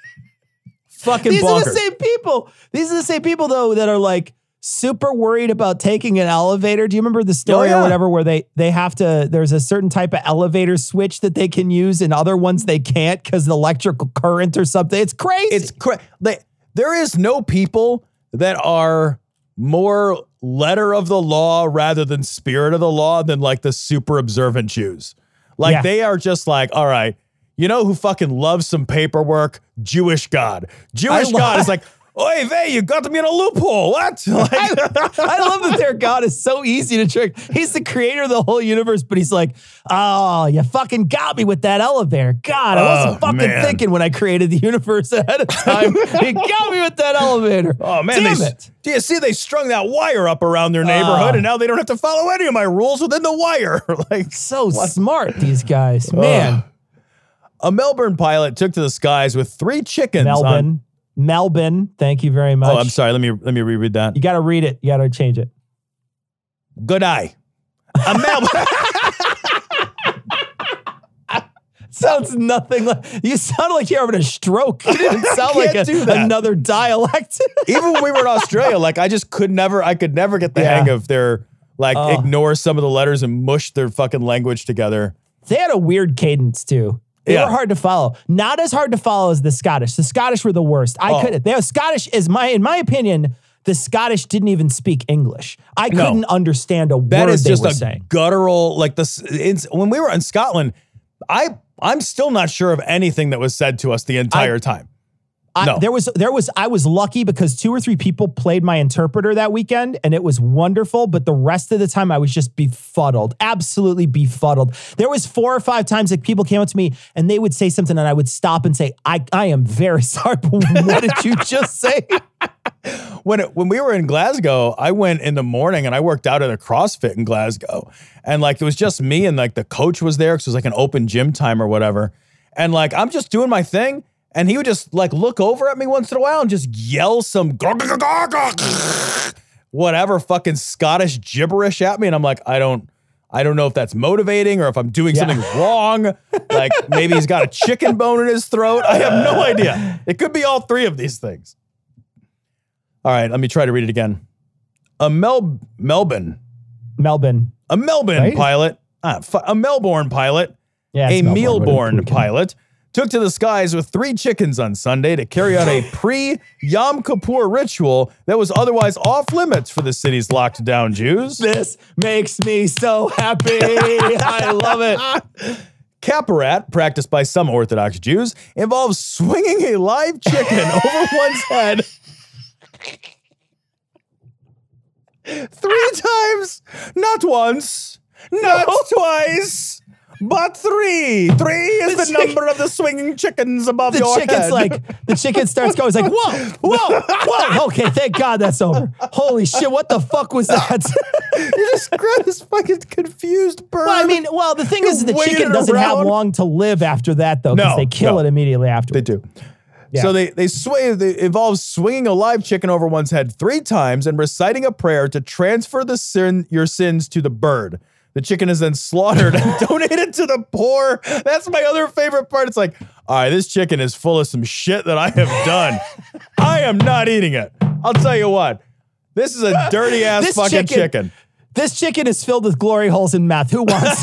fucking These bonkers. are the same people. These are the same people, though, that are like super worried about taking an elevator. Do you remember the story Oh, yeah. or whatever where they they have to, there's a certain type of elevator switch that they can use and other ones they can't because of the electrical current or something. It's crazy. It's cra- they, there is no people that are more letter of the law rather than spirit of the law than like the super observant Jews. Like Yeah. they are just like, all right, you know who fucking loves some paperwork? Jewish God. Jewish lo- God is like, oy vey, you got me in a loophole. What? Like, I love that their God is so easy to trick. He's the creator of the whole universe, but he's like, oh, you fucking got me with that elevator. God, I wasn't Oh, fucking man. thinking when I created the universe ahead of time. You got me with that elevator. oh man, Damn they, it. do you see they strung that wire up around their neighborhood Oh. and now they don't have to follow any of my rules within the wire. Like, So smart, these guys. Man. a Melbourne pilot took to the skies with three chickens. on- Melbourne. Melbourne. Thank you very much. Oh, I'm sorry. Let me let me reread that. You got to read it. You got to change it. Good eye. A Melbourne. Sounds nothing like, you sound like you're having a stroke. You didn't sound like can't a, do that. another dialect. Even when we were in Australia, like I just could never, I could never get the Yeah. hang of their like Oh. ignore some of the letters and mush their fucking language together. They had a weird cadence too. They Yeah. were hard to follow. Not as hard to follow as the Scottish. The Scottish were the worst. I Oh. couldn't. They Scottish is my, in my opinion, the Scottish didn't even speak English. I No. couldn't understand a That word is they just were a saying. guttural, like this. It's, when we were in Scotland, I I'm still not sure of anything that was said to us the entire I- time. I, No. There was, there was, I was lucky because two or three people played my interpreter that weekend and it was wonderful. But the rest of the time I was just befuddled, absolutely befuddled. There was four or five times that people came up to me and they would say something and I would stop and say, I, I am very sorry, but what did you just say? when it, when we were in Glasgow, I went in the morning and I worked out at a CrossFit in Glasgow. And like, it was just me and like the coach was there because it was like an open gym time or whatever. And like, I'm just doing my thing. And he would just like look over at me once in a while and just yell some whatever fucking Scottish gibberish at me. And I'm like, I don't, I don't know if that's motivating or if I'm doing yeah. something wrong. Like maybe he's got a chicken bone in his throat. I have no idea. It could be all three of these things. All right, let me try to read it again. A Mel Melbourne. Melbourne. A Melbourne right? pilot. Ah, a Melbourne pilot. Yeah, a Melbourne, Mealborn pilot took to the skies with three chickens on Sunday to carry out a pre-Yom Kippur ritual that was otherwise off limits for the city's locked down Jews. This makes me so happy. I love it. Kaparat, practiced by some Orthodox Jews, involves swinging a live chicken over one's head three times, not once, not no. twice, but three. Three is the, the number of the swinging chickens above the your chicken's head. Like, the chicken starts going, it's like, whoa, whoa, whoa. Okay, thank God that's over. Holy shit, what the fuck was that? You just grabbed this fucking confused bird. Well, I mean, well, the thing You're is the chicken doesn't around. have long to live after that, though, because no, they kill no. it immediately after. They do. Yeah. So they they sway. They involves swinging a live chicken over one's head three times and reciting a prayer to transfer the sin your sins to the bird. The chicken is then slaughtered and donated to the poor. That's my other favorite part. It's like, all right, this chicken is full of some shit that I have done. I am not eating it. I'll tell you what. This is a dirty ass this fucking chicken, chicken. This chicken is filled with glory holes and meth. Who wants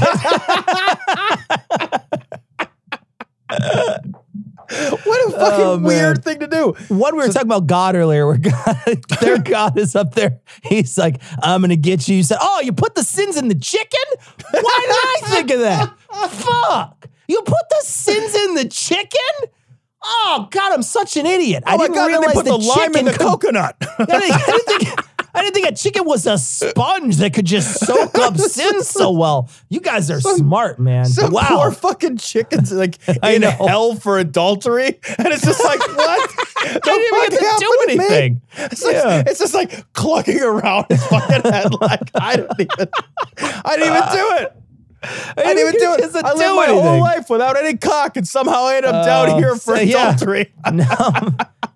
it? What a fucking oh, weird thing to do. One, we were so, talking about God earlier, where God, their God is up there. He's like, I'm going to get you. You said, oh, you put the sins in the chicken? Why did I think of that? Fuck. You put the sins in the chicken? Oh, God, I'm such an idiot. Oh I my didn't God, realize they put the, the lime in the could, coconut. I didn't, I didn't think... I didn't think a chicken was a sponge that could just soak up sins so well. You guys are some, some man. Some wow. poor fucking chickens like in hell for adultery. And it's just like, what? I didn't even get to do anything. It's, like, yeah. it's just like clucking around his fucking head like, I didn't even, I didn't even do it. I didn't, I didn't even do it. I lived my anything. whole life without any cock and somehow I end up uh, down here for so, adultery. Yeah. No.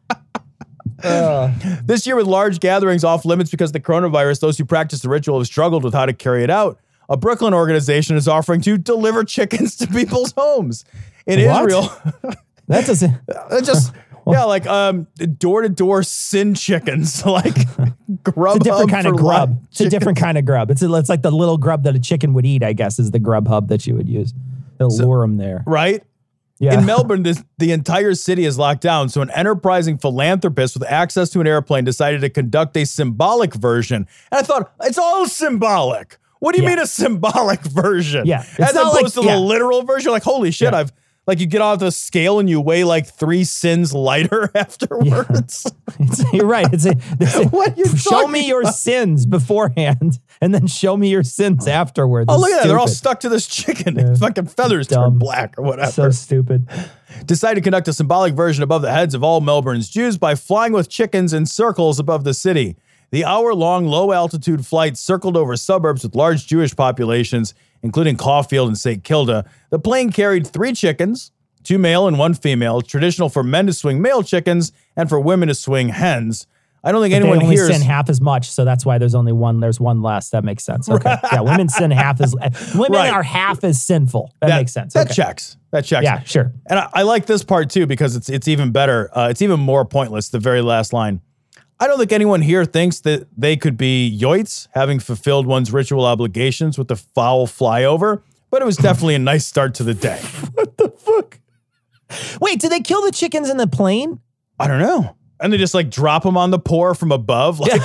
Uh. This year, with large gatherings off limits because of the coronavirus, those who practice the ritual have struggled with how to carry it out. A Brooklyn organization is offering to deliver chickens to people's homes. In what? Israel, that doesn't. It just yeah, like um, door to door sin chickens, like grub. It's a different kind of grub. It's chickens. a different kind of grub. It's a, it's like the little grub that a chicken would eat. I guess is the grub hub that you would use. They'll so, lure them there, right? Yeah. In Melbourne, this, the entire city is locked down, so an enterprising philanthropist with access to an airplane decided to conduct a symbolic version. And I thought, it's all symbolic. What do you yeah. mean a symbolic version? Yeah. As opposed like, to yeah. the literal version. Like, holy shit, yeah. I've, like, you get off the scale and you weigh like three sins lighter afterwards. Yeah. It's, you're right. It's a, it's a what you show me your about? sins beforehand and then show me your sins afterwards. Oh, look at that. They're all stuck to this chicken. Yeah. Fucking feathers turn black or whatever. So stupid. Decided to conduct a symbolic version above the heads of all Melbourne's Jews by flying with chickens in circles above the city. The hour-long low-altitude flight circled over suburbs with large Jewish populations, including Caulfield and Saint Kilda. The plane carried three chickens, two male and one female, traditional for men to swing male chickens and for women to swing hens. I don't think but anyone they only hears sin half as much, so that's why there's only one. There's one less. That makes sense. Okay, right. Yeah, women sin half as women right. are half as sinful. That, that makes sense. That okay. checks. That checks. Yeah, sure. And I, I like this part too because it's it's even better. Uh, it's even more pointless. The very last line. I don't think anyone here thinks that they could be yoits, having fulfilled one's ritual obligations with the foul flyover, but it was definitely a nice start to the day. What the fuck? Wait, did they kill the chickens in the plane? I don't know. And they just like drop them on the pour from above. Like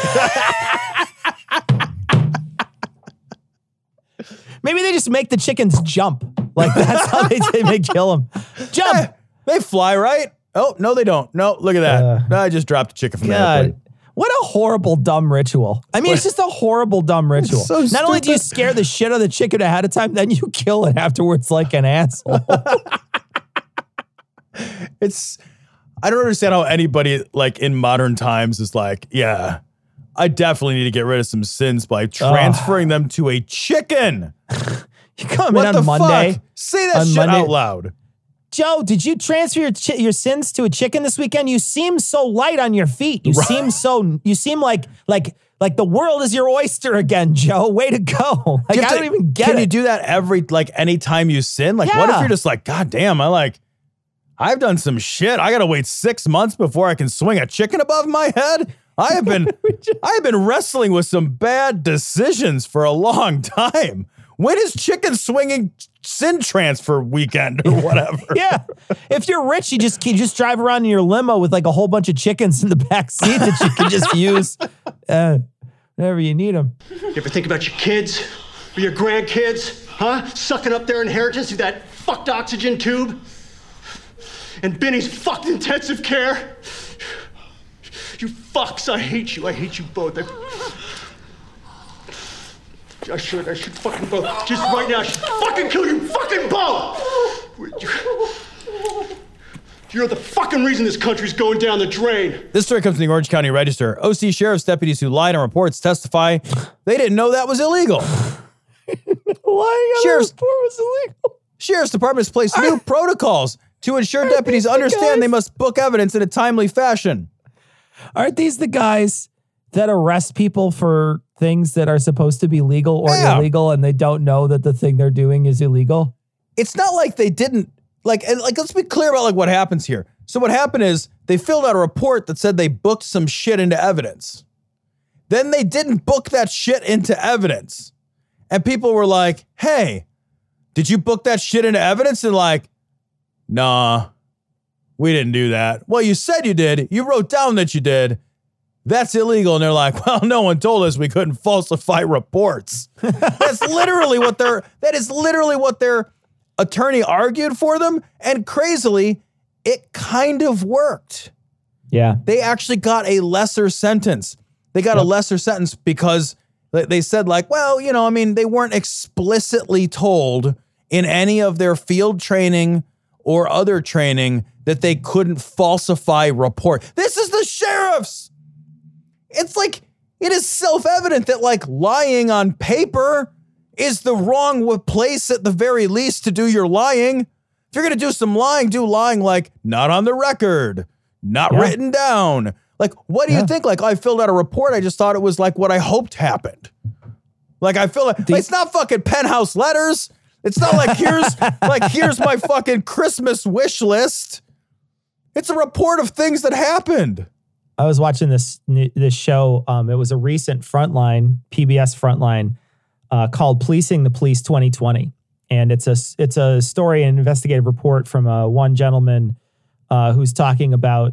maybe they just make the chickens jump. Like that's how they, they kill them. Jump. Eh, they fly, right? Oh, no, they don't. No, look at that. Uh, no, I just dropped a chicken from God. the What a horrible, dumb ritual. I mean, it's just a horrible, dumb ritual. So Not only do you scare the shit out of the chicken ahead of time, then you kill it afterwards like an asshole. It's... I don't understand how anybody like in modern times is like, yeah, I definitely need to get rid of some sins by transferring uh, them to a chicken. You come what in on Monday. Fuck? Say that on shit Monday. out loud. Joe, did you transfer your ch- your sins to a chicken this weekend? You seem so light on your feet. You right. seem so. You seem like like like the world is your oyster again, Joe. Way to go! Like, I don't to, even get can it. You do that every like anytime you sin? Like, yeah. What if you're just like, God damn, I like, I've done some shit. I gotta wait six months before I can swing a chicken above my head. I have been I have been wrestling with some bad decisions for a long time. When is chicken swinging sin transfer weekend or whatever? Yeah. If you're rich, you just you just drive around in your limo with like a whole bunch of chickens in the back seat that you can just use uh, whenever you need them. You ever think about your kids or your grandkids, huh? Sucking up their inheritance through that fucked oxygen tube? And Benny's fucked intensive care? You fucks, I hate you. I hate you both. I... I should, I should fucking both. Just right now, I should fucking kill you fucking both! You're the fucking reason this country's going down the drain. This story comes from the Orange County Register. O C sheriff's deputies who lied on reports testify they didn't know that was illegal. Lying on sheriff's, the report was illegal. Sheriff's Department has placed new protocols to ensure deputies understand guys? they must book evidence in a timely fashion. Aren't these the guys that arrest people for things that are supposed to be legal or yeah. illegal, and they don't know that the thing they're doing is illegal? It's not like they didn't, like, and like, let's be clear about like what happens here. So what happened is they filled out a report that said they booked some shit into evidence. Then they didn't book that shit into evidence. And people were like, hey, did you book that shit into evidence? And like, nah, we didn't do that. Well, you said you did. You wrote down that you did. That's illegal. And they're like, well, no one told us we couldn't falsify reports. That's literally what their, that is literally what their attorney argued for them. And crazily, it kind of worked. Yeah. They actually got a lesser sentence. They got yep. a lesser sentence because they said like, well, you know, I mean, they weren't explicitly told in any of their field training or other training that they couldn't falsify report. This is the sheriff's. It's like, it is self-evident that like lying on paper is the wrong place at the very least to do your lying. If you're going to do some lying, do lying like not on the record, not yeah. written down. Like, what do yeah. you think? Like, I filled out a report. I just thought it was like what I hoped happened. Like, I feel like, the- it's not fucking penthouse letters. It's not like, here's like, here's my fucking Christmas wish list. It's a report of things that happened. I was watching this this show. Um, it was a recent Frontline, P B S Frontline, uh, called Policing the Police twenty twenty. And it's a, it's a story, an investigative report from uh, one gentleman uh, who's talking about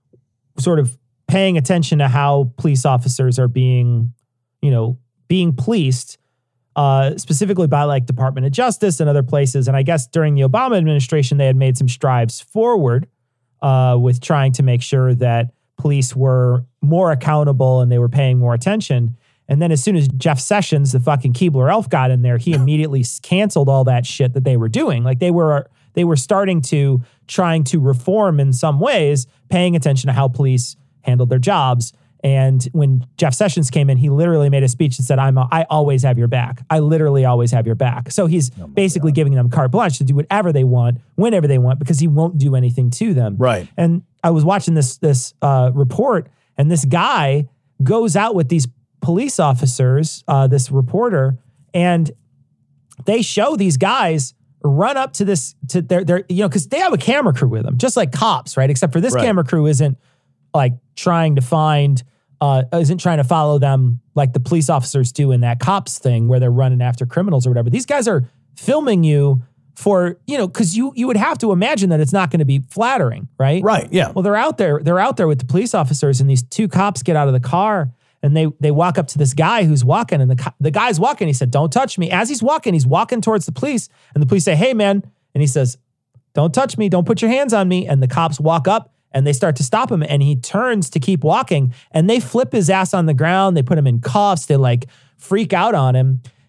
sort of paying attention to how police officers are being, you know, being policed, uh, specifically by like Department of Justice and other places. And I guess during the Obama administration, they had made some strides forward uh, with trying to make sure that police were more accountable and they were paying more attention. And then as soon as Jeff Sessions, the fucking Keebler elf, got in there, he immediately canceled all that shit that they were doing. Like they were, they were starting to trying to reform in some ways, paying attention to how police handled their jobs. And when Jeff Sessions came in, he literally made a speech and said, I'm a, I always have your back. I literally always have your back. So he's oh basically God. giving them carte blanche to do whatever they want, whenever they want, because he won't do anything to them. Right. And I was watching this, this uh, report, and this guy goes out with these police officers, uh, this reporter, and they show these guys run up to this, to their, their you know, because they have a camera crew with them, just like cops, right? Except for this right. camera crew isn't like trying to find, uh, isn't trying to follow them like the police officers do in that cops thing where they're running after criminals or whatever. These guys are filming you for, you know, because you you would have to imagine that it's not going to be flattering, right? Right, yeah. Well, they're out there, they're out there with the police officers, and these two cops get out of the car, and they they walk up to this guy who's walking, and the the guy's walking. He said, "Don't touch me." As he's walking, he's walking towards the police, and the police say, "Hey, man," and he says, "Don't touch me. Don't put your hands on me." And the cops walk up, and they start to stop him, and he turns to keep walking, and they flip his ass on the ground. They put him in cuffs. They like freak out on him.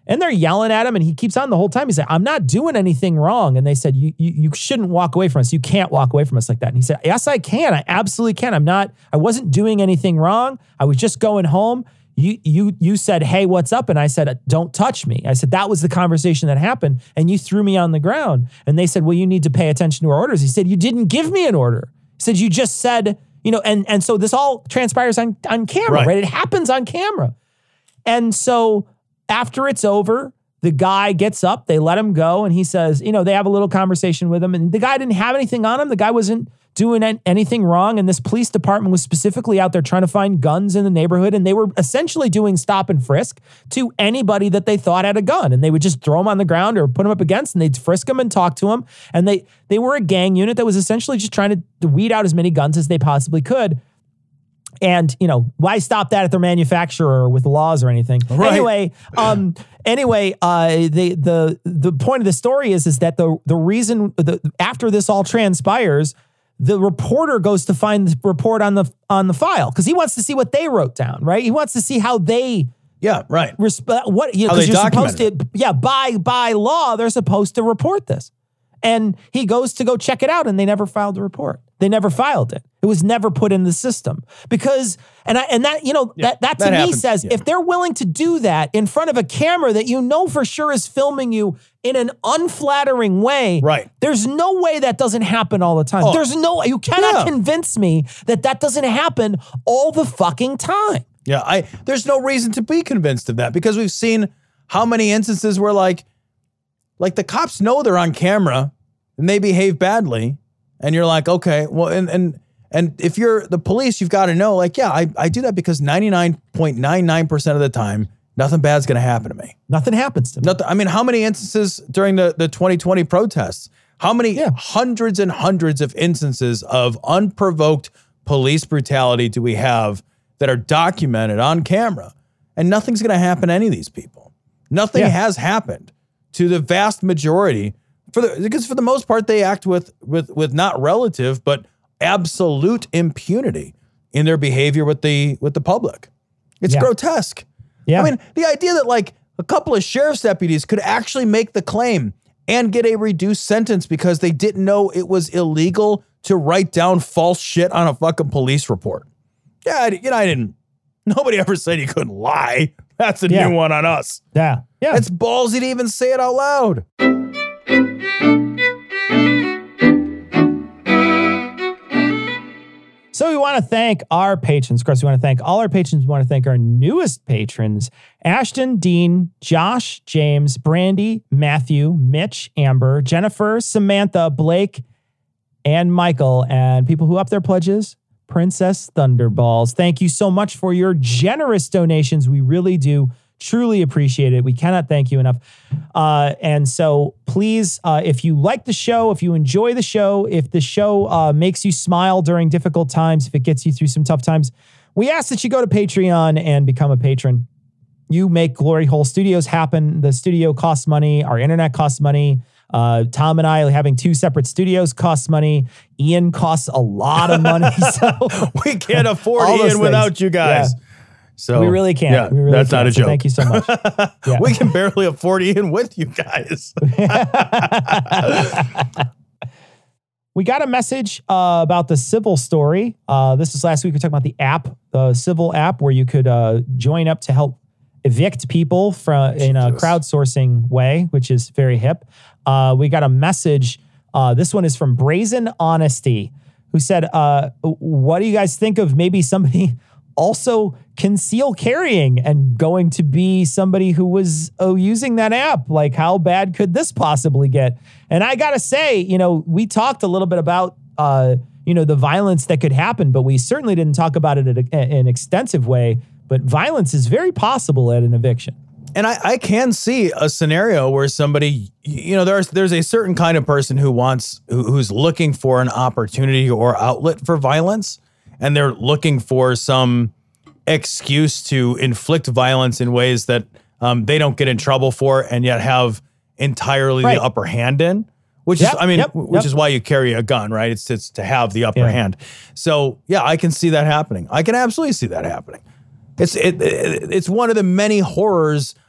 And they're yelling at him, and he keeps on the whole time. He said, I'm not doing anything wrong. And they said, you, you you shouldn't walk away from us. You can't walk away from us like that. And he said, yes, I can. I absolutely can. I'm not, I wasn't doing anything wrong. I was just going home. You you you said, hey, what's up? And I said, don't touch me. I said, that was the conversation that happened. And you threw me on the ground. And they said, well, you need to pay attention to our orders. He said, you didn't give me an order. He said, you just said, you know, and, and so this all transpires on, on camera, right. right? It happens on camera. And so after it's over, the guy gets up, they let him go, and he says, you know, they have a little conversation with him, and the guy didn't have anything on him. The guy wasn't doing anything wrong, and this police department was specifically out there trying to find guns in the neighborhood, and they were essentially doing stop and frisk to anybody that they thought had a gun, and they would just throw them on the ground or put them up against, and they'd frisk them and talk to them, and they they were a gang unit that was essentially just trying to weed out as many guns as they possibly could. And, you know, why stop that at their manufacturer with laws or anything? Right. Anyway, um, anyway, uh, the the the point of the story is is that the the reason the after this all transpires, the reporter goes to find the report on the on the file because he wants to see what they wrote down, right? He wants to see how they yeah right resp- what you know because you're supposed to yeah by by law they're supposed to report this. And he goes to go check it out, and they never filed the report. They never filed it. It was never put in the system because, and I, and that, you know, yeah, that, that to that me happens. says, yeah. if they're willing to do that in front of a camera that you know for sure is filming you in an unflattering way, right? There's no way that doesn't happen all the time. Oh, there's no, you cannot yeah. convince me that that doesn't happen all the fucking time. Yeah, I, there's no reason to be convinced of that because we've seen how many instances where like, like the cops know they're on camera and they behave badly. And you're like, okay, well, and and and if you're the police, you've got to know, like, yeah, I, I do that because ninety-nine point nine nine percent of the time, nothing bad's going to happen to me. Nothing happens to me. Nothing, I mean, how many instances during the, the twenty twenty protests, how many yeah. hundreds and hundreds of instances of unprovoked police brutality do we have that are documented on camera? And nothing's going to happen to any of these people. Nothing yeah. has happened to the vast majority. For the, because for the most part, they act with, with, with not relative, but absolute impunity in their behavior with the, with the public. It's yeah. grotesque. Yeah. I mean, the idea that like a couple of sheriff's deputies could actually make the claim and get a reduced sentence because they didn't know it was illegal to write down false shit on a fucking police report. Yeah. I, you know, I didn't, nobody ever said you couldn't lie. That's a yeah. new one on us. Yeah. Yeah. It's ballsy to even say it out loud. So we want to thank our patrons. Of course, we want to thank all our patrons. We want to thank our newest patrons, Ashton, Dean, Josh, James, Brandy, Matthew, Mitch, Amber, Jennifer, Samantha, Blake, and Michael, and people who up their pledges, Princess Thunderballs. Thank you so much for your generous donations. We really do truly appreciate it. We cannot thank you enough. Uh, and so please, uh, if you like the show, if you enjoy the show, if the show uh, makes you smile during difficult times, if it gets you through some tough times, we ask that you go to Patreon and become a patron. You make Glory Hole Studios happen. The studio costs money. Our internet costs money. Uh, Tom and I having two separate studios costs money. Ian costs a lot of money. So we can't afford Ian without you guys. Yeah. So we really can't. Yeah, we really that's can't. not a so joke. Thank you so much. Yeah. We can barely afford Ian with you guys. We got a message uh, about the Civil story. Uh, this was last week. We were talking about the app, the Civil app, where you could uh, join up to help evict people from in a crowdsourcing way, which is very hip. Uh, we got a message. Uh, this one is from Brazen Honesty, who said, uh, what do you guys think of maybe somebody also conceal carrying and going to be somebody who was oh, using that app? Like, how bad could this possibly get? And I got to say, you know, we talked a little bit about, uh, you know, the violence that could happen, but we certainly didn't talk about it in an extensive way. But violence is very possible at an eviction. And I, I can see a scenario where somebody, you know, there's there's a certain kind of person who wants, who, who's looking for an opportunity or outlet for violence. And they're looking for some excuse to inflict violence in ways that um, they don't get in trouble for and yet have entirely right. the upper hand in, which yep, is, I mean, yep, which yep. is why you carry a gun, right? It's, it's to have the upper yeah. hand. So yeah, I can see that happening. I can absolutely see that happening. It's, it, it, it's one of the many horrors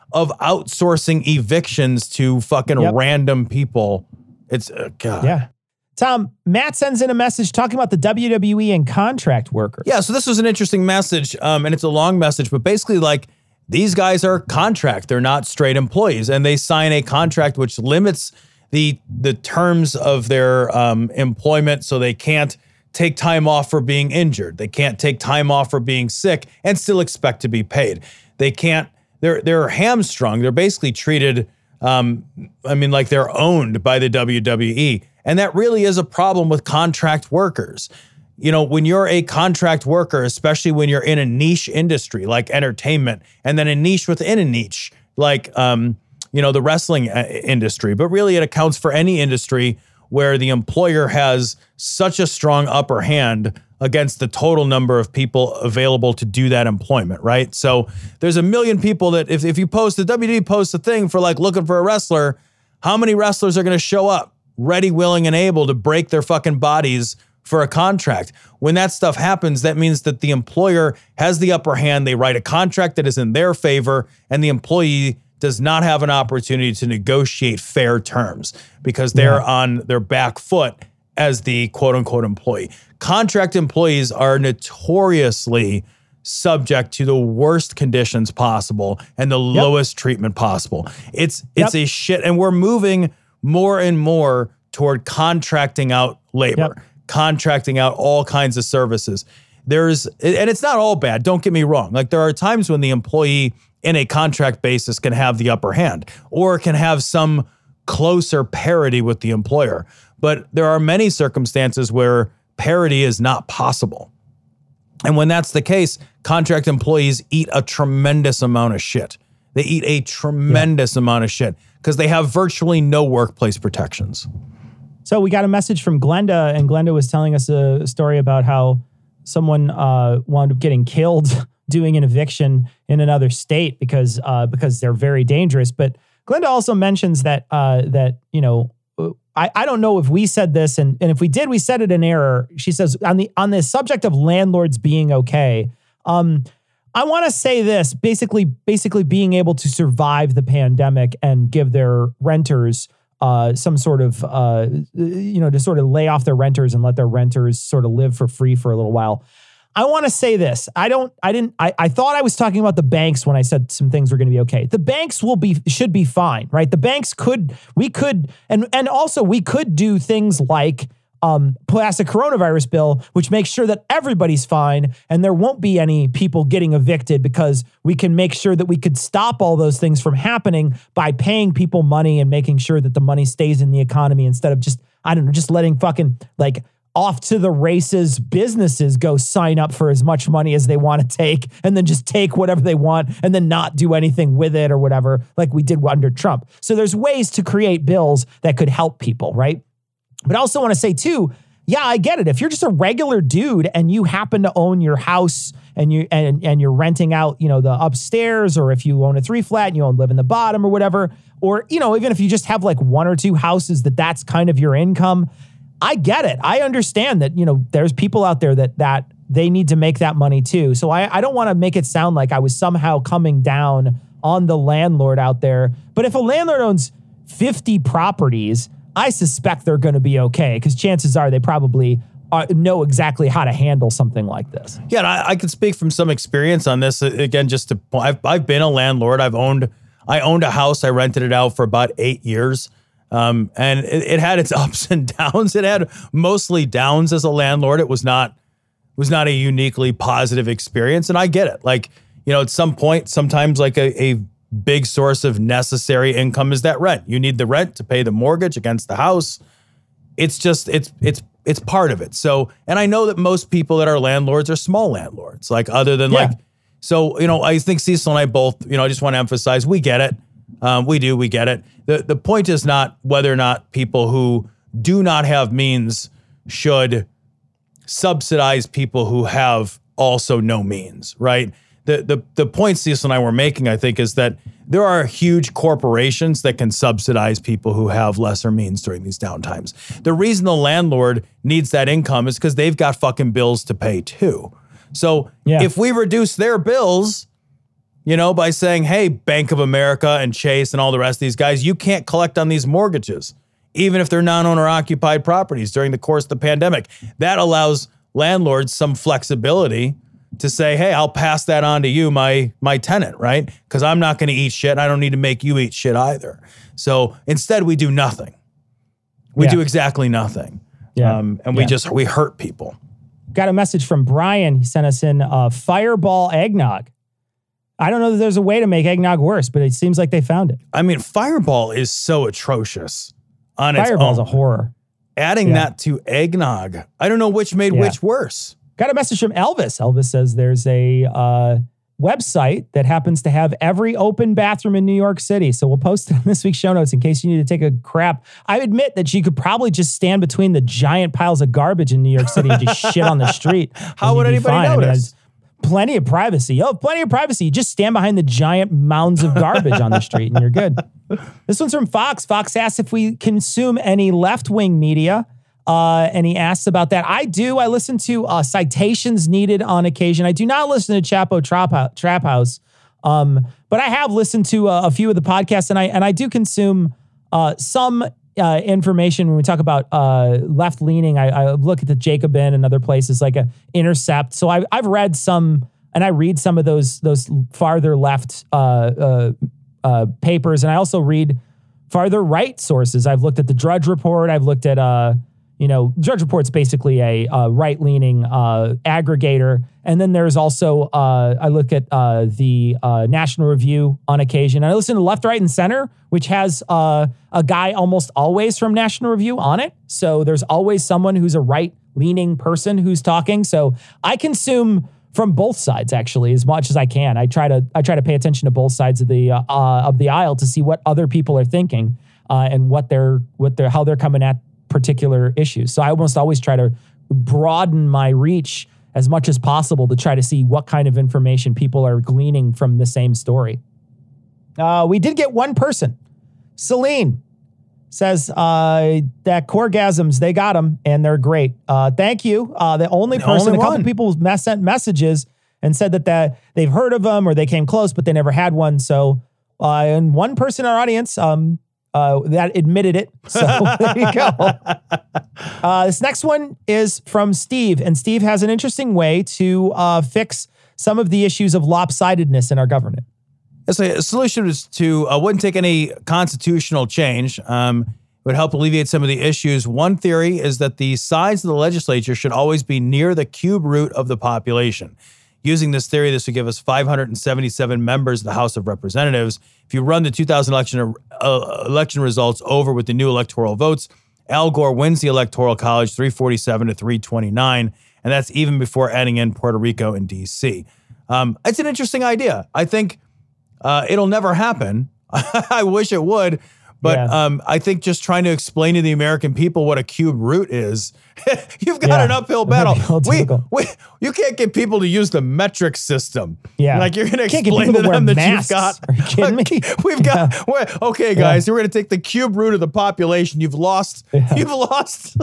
of outsourcing evictions to fucking Yep. random people. It's, uh, God. Yeah. Tom, Matt sends in a message talking about the W W E and contract workers. Yeah, so this was an interesting message, um, and it's a long message, but basically, like, these guys are contract. They're not straight employees, and they sign a contract which limits the the terms of their um, employment, so they can't take time off for being injured. They can't take time off for being sick and still expect to be paid. They can't. They're they're hamstrung. They're basically treated. Um, I mean, like they're owned by the W W E, and that really is a problem with contract workers. You know, when you're a contract worker, especially when you're in a niche industry like entertainment, and then a niche within a niche like, um, you know, the wrestling industry, but really it accounts for any industry where the employer has such a strong upper hand against the total number of people available to do that employment, right? So there's a million people that if, if you post, the W W E posts a thing for like looking for a wrestler, how many wrestlers are going to show up ready, willing, and able to break their fucking bodies for a contract? When that stuff happens, that means that the employer has the upper hand. They write a contract that is in their favor, and the employee does not have an opportunity to negotiate fair terms because they're Yeah. on their back foot as the quote unquote employee. Contract employees are notoriously subject to the worst conditions possible and the Yep. lowest treatment possible. It's it's Yep. a shit, and we're moving more and more toward contracting out labor. Yep. Contracting out all kinds of services. There's, and it's not all bad. Don't get me wrong. Like there are times when the employee in a contract basis can have the upper hand or can have some closer parity with the employer. But there are many circumstances where parity is not possible. And when that's the case, contract employees eat a tremendous amount of shit. They eat a tremendous yeah. amount of shit because they have virtually no workplace protections. So we got a message from Glenda, and Glenda was telling us a story about how someone uh, wound up getting killed doing an eviction in another state because uh, because they're very dangerous. But Glenda also mentions that uh, that you know I, I don't know if we said this, and, and if we did, we said it in error. She says on the on the subject of landlords being okay. Um, I want to say this: basically, basically being able to survive the pandemic and give their renters Uh, some sort of, uh, you know, to sort of lay off their renters and let their renters sort of live for free for a little while. I want to say this. I don't, I didn't, I, I thought I was talking about the banks when I said some things were going to be okay. The banks will be, should be fine, right? The banks could, we could, and, and also we could do things like, um, pass a coronavirus bill, which makes sure that everybody's fine and there won't be any people getting evicted because we can make sure that we could stop all those things from happening by paying people money and making sure that the money stays in the economy instead of just, I don't know, just letting fucking like off to the races businesses go sign up for as much money as they want to take and then just take whatever they want and then not do anything with it or whatever, like we did under Trump. So there's ways to create bills that could help people, right? But I also want to say too, yeah, I get it. If you're just a regular dude and you happen to own your house and you and and you're renting out, you know, the upstairs, or if you own a three flat and you own live in the bottom or whatever, or you know, even if you just have like one or two houses that that's kind of your income, I get it. I understand that, you know, there's people out there that that they need to make that money too. So I, I don't want to make it sound like I was somehow coming down on the landlord out there. But if a landlord owns fifty properties, I suspect they're going to be okay because chances are they probably are, know exactly how to handle something like this. Yeah, and I, I can speak from some experience on this. Again, just to, I've I've been a landlord. I've owned I owned a house. I rented it out for about eight years, um, and it, it had its ups and downs. It had mostly downs as a landlord. It was not was not a uniquely positive experience, and I get it. Like, you know, at some point, sometimes like a, a big source of necessary income is that rent. You need the rent to pay the mortgage against the house. It's just, it's, it's, it's part of it. So, and I know that most people that are landlords are small landlords, like other than Yeah. like, so, you know, I think Cecil and I both, you know, I just want to emphasize, we get it. Um, we do, we get it. The, the point is not whether or not people who do not have means should subsidize people who have also no means, right? The, the the point Cecil and I were making, I think, is that there are huge corporations that can subsidize people who have lesser means during these downtimes. The reason the landlord needs that income is because they've got fucking bills to pay too. So Yeah. if we reduce their bills, you know, by saying, hey, Bank of America and Chase and all the rest of these guys, you can't collect on these mortgages, even if they're non-owner occupied properties during the course of the pandemic. That allows landlords some flexibility to say, hey, I'll pass that on to you, my my tenant, right? Because I'm not going to eat shit. I don't need to make you eat shit either. So instead, we do nothing. We Yeah. do exactly nothing. Yeah. Um, and we Yeah. just, we hurt people. Got a message from Brian. He sent us in uh, Fireball eggnog. I don't know that there's a way to make eggnog worse, but it seems like they found it. I mean, Fireball is so atrocious on its own. Fireball's a horror. Adding Yeah. that to eggnog, I don't know which made Yeah. which worse. Got a message from Elvis. Elvis says there's a uh, website that happens to have every open bathroom in New York City. So we'll post it in this week's show notes in case you need to take a crap. I admit that you could probably just stand between the giant piles of garbage in New York City and just shit on the street. How and would you'd be anybody fine. I mean, notice? there's plenty of privacy. You have plenty of privacy. You just stand behind the giant mounds of garbage on the street and you're good. This one's from Fox. Fox asks if we consume any left-wing media. Uh, and he asks about that. I do. I listen to uh, Citations Needed on occasion. I do not listen to Chapo Trap, Hou- Trap House, um, but I have listened to uh, a few of the podcasts, and I and I do consume uh, some uh, information when we talk about uh, left leaning. I, I look at the Jacobin and other places like a Intercept. So I, I've read some, and I read some of those those farther left uh, uh, uh, papers, and I also read farther right sources. I've looked at the Drudge Report. I've looked at uh, You know, Drudge Report's basically a uh, right-leaning uh, aggregator. And then there's also, uh, I look at uh, the uh, National Review on occasion. And I listen to Left, Right, and Center, which has uh, a guy almost always from National Review on it. So there's always someone who's a right-leaning person who's talking. So I consume from both sides, actually, as much as I can. I try to I try to pay attention to both sides of the uh, uh, of the aisle to see what other people are thinking uh, and what they're what they're how they're coming at particular issues. So I almost always try to broaden my reach as much as possible to try to see what kind of information people are gleaning from the same story. Uh, we did get one person. Celine says uh, that Corgasms, they got them and they're great. Uh, thank you. Uh, the only The person, only a couple one. people mess- sent messages and said that, that they've heard of them or they came close, but they never had one. So, uh, and one person in our audience, um, Uh, that admitted it. So there you go. Uh, this next one is from Steve, and Steve has an interesting way to uh, fix some of the issues of lopsidedness in our government. Yes, a solution is to, uh, wouldn't take any constitutional change. Um, it would help alleviate some of the issues. One theory is that the size of the legislature should always be near the cube root of the population. Using this theory, this would give us five hundred seventy-seven members of the House of Representatives. If you run the two thousand election uh, election results over with the new electoral votes, Al Gore wins the Electoral College three forty-seven to three twenty-nine, and that's even before adding in Puerto Rico and D C. Um, it's an interesting idea. I think uh, it'll never happen. I wish it would, but Yeah. um, I think just trying to explain to the American people what a cube root is, you've got Yeah. an uphill It might battle. be a little We, difficult. we, you can't get people to use the metric system. Yeah. Like you're going to Can't get explain people to to them wear that masks. you've got. Are you kidding me? We've got, we're- okay, guys, we're going to take the cube root of the population. You've lost, Yeah. you've lost,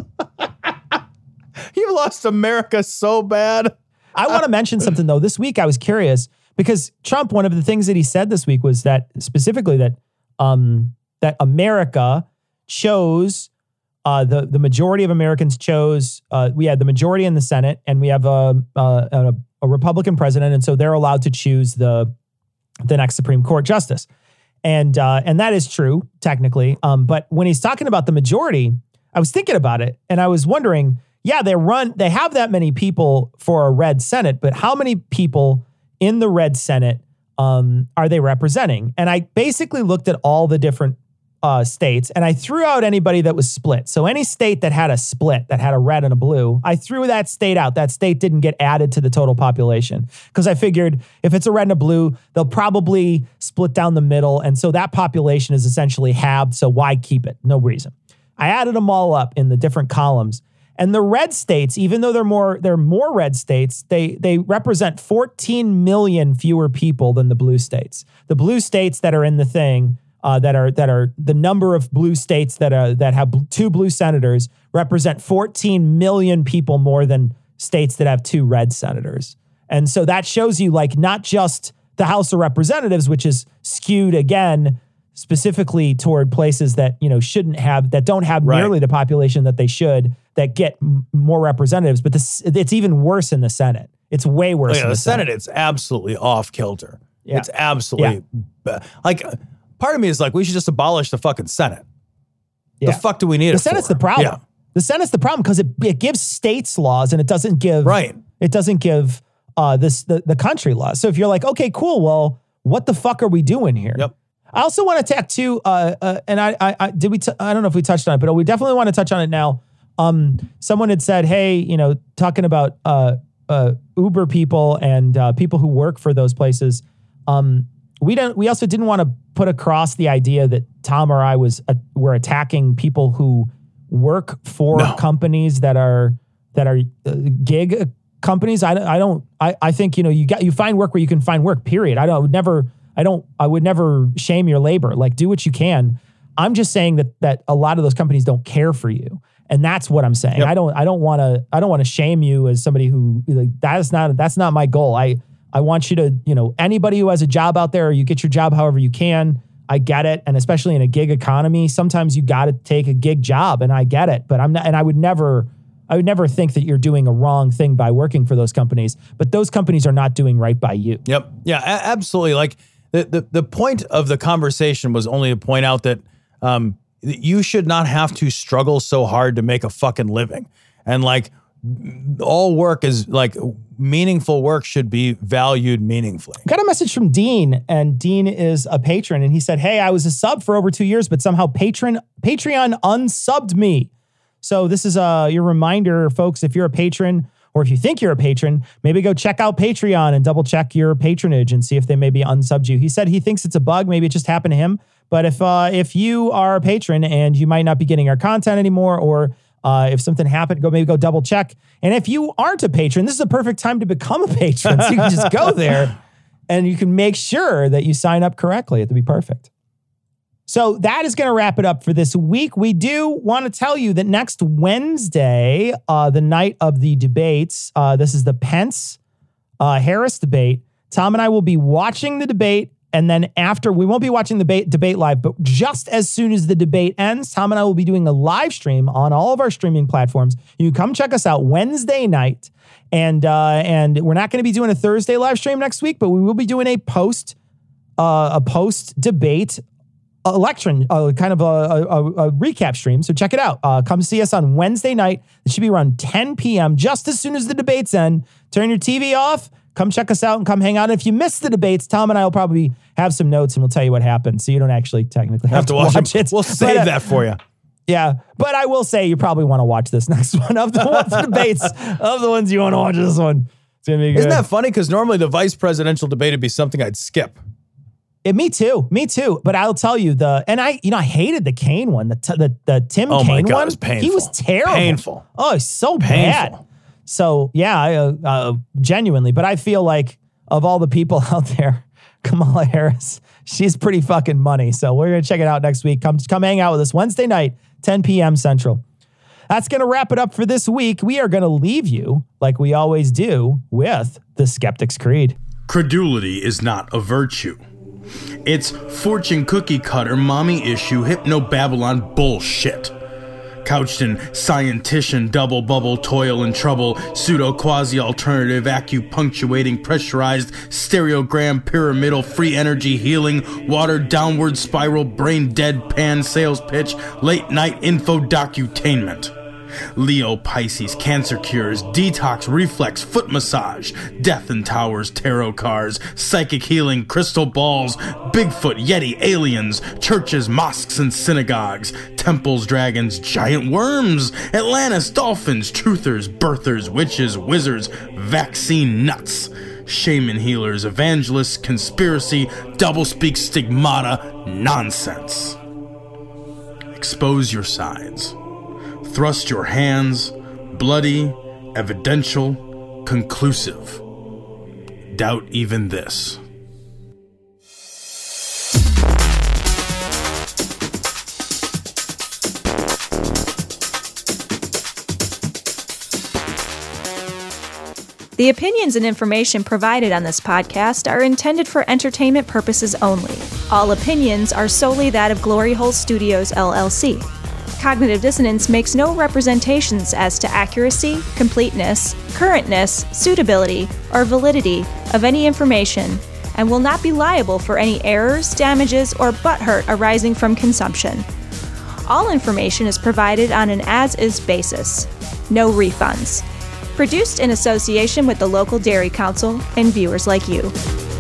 you've lost America so bad. I want to mention something, though. This week, I was curious because Trump, one of the things that he said this week was that specifically that um, that America chose, uh, the, the majority of Americans chose, uh, we had the majority in the Senate and we have a, a, a Republican president. And so they're allowed to choose the, the next Supreme Court justice. And uh, and that is true, technically. Um, but when he's talking about the majority, I was thinking about it and I was wondering, yeah, they run, they have that many people for a red Senate, but how many people in the red Senate um, are they representing? And I basically looked at all the different uh, states and I threw out anybody that was split. So any state that had a split, that had a red and a blue, I threw that state out. That state didn't get added to the total population because I figured if it's a red and a blue, they'll probably split down the middle. And so that population is essentially halved. So why keep it? No reason. I added them all up in the different columns. And the red states, even though they're more they're more red states, they they represent fourteen million fewer people than the blue states. The blue states that are in the thing uh, that are that are the number of blue states that are that have two blue senators represent fourteen million people more than states that have two red senators. And so that shows you like not just the House of Representatives, which is skewed again, specifically toward places that, you know, shouldn't have, that don't have Right. nearly the population that they should, that get m- more representatives. But this, it's even worse in the Senate. It's way worse Oh, yeah, in the the Senate, Senate. it's absolutely off kilter. Yeah. It's absolutely ba- like part of me is like, we should just abolish the fucking Senate. Yeah. The fuck do we need it The Senate's for? the problem. Yeah. The Senate's the problem because it, it gives states laws and it doesn't give Right. It doesn't give uh, this the, the country laws. So if you're like, okay, cool, well, what the fuck are we doing here? Yep. I also want to talk to, uh, uh, and I, I, I did we? T- I don't know if we touched on it, but we definitely want to touch on it now. Um, someone had said, hey, you know, talking about uh, uh, Uber people and uh, people who work for those places. Um, we don't. We also didn't want to put across the idea that Tom or I was uh, were attacking people who work for No. companies that are that are uh, gig companies. I, I don't. I, I think you know you got you find work where you can find work. Period. I don't. I would never. I don't. I would never shame your labor. Like, do what you can. I'm just saying that that a lot of those companies don't care for you, and that's what I'm saying. Yep. I don't. I don't want to. I don't want to shame you as somebody who like, that is not. That's not my goal. I. I want you to. You know, anybody who has a job out there, or you get your job however you can. I get it, and especially in a gig economy, sometimes you got to take a gig job, and I get it. But I'm not. And I would never. I would never think that you're doing a wrong thing by working for those companies. But those companies are not doing right by you. Yep. Yeah, a- absolutely. Like the, the, the point of the conversation was only to point out that um, you should not have to struggle so hard to make a fucking living. And like all work is like meaningful work should be valued meaningfully. Got a message from Dean, and Dean is a patron, and he said, hey, I was a sub for over two years, but somehow patron Patreon unsubbed me. So this is uh, your reminder, folks, if you're a patron or if you think you're a patron, maybe go check out Patreon and double check your patronage and see if they maybe unsubbed you. He said he thinks it's a bug. Maybe it just happened to him. But if uh, if you are a patron and you might not be getting our content anymore, or uh, if something happened, go maybe go double check. And if you aren't a patron, this is a perfect time to become a patron. So you can just go there and you can make sure that you sign up correctly. It'll be perfect. So that is going to wrap it up for this week. We do want to tell you that next Wednesday, uh, the night of the debates, uh, this is the Pence uh, Harris debate. Tom and I will be watching the debate. And then after, we won't be watching the debate, debate live, but just as soon as the debate ends, Tom and I will be doing a live stream on all of our streaming platforms. You can come check us out Wednesday night. And uh, and we're not going to be doing a Thursday live stream next week, but we will be doing a post, uh, a post debate election, uh, kind of a, a, a recap stream. So check it out. Uh, come see us on Wednesday night. It should be around ten p.m. just as soon as the debates end. Turn your T V off. Come check us out and come hang out. And if you miss the debates, Tom and I will probably have some notes and we'll tell you what happened. So you don't actually technically have, Have to watch, watch it. it. We'll save But, uh, that for you. Yeah. But I will say you probably want to watch this next one of the ones debates of the ones you want to watch this one. It's going to be good. Isn't that funny? Because normally the vice presidential debate would be something I'd skip. It, me too. Me too. But I'll tell you the, and I, you know, I hated the Kane one, the, t- the, the Tim Oh my Kaine God, one. it was painful. He was terrible. Painful. Oh, it's so Painful. bad. So yeah, I, uh, uh, genuinely, but I feel like of all the people out there, Kamala Harris, she's pretty fucking money. So we're going to check it out next week. Come, come hang out with us Wednesday night, ten p.m. Central. That's going to wrap it up for this week. We are going to leave you, like we always do, with the Skeptic's Creed. Credulity is not a virtue. It's fortune cookie cutter, mommy issue, hypno Babylon bullshit. Couched in scientician, double bubble, toil and trouble, pseudo quasi alternative, acupunctuating, pressurized, stereogram, pyramidal, free energy healing, water downward spiral, brain deadpan sales pitch, late night info docutainment. Leo, Pisces, cancer cures, detox, reflex, foot massage, death and towers, tarot cards, psychic healing, crystal balls, Bigfoot, Yeti, aliens, churches, mosques and synagogues, temples, dragons, giant worms, Atlantis, dolphins, truthers, birthers, witches, wizards, vaccine nuts, shaman healers, evangelists, conspiracy, doublespeak, stigmata, nonsense. Expose your sides. Thrust your hands, bloody, evidential, conclusive. Doubt even this. The opinions and information provided on this podcast are intended for entertainment purposes only. All opinions are solely that of Glory Hole Studios, L L C. Cognitive Dissonance makes no representations as to accuracy, completeness, currentness, suitability, or validity of any information, and will not be liable for any errors, damages, or butthurt arising from consumption. All information is provided on an as-is basis. No refunds. Produced in association with the local Dairy Council and viewers like you.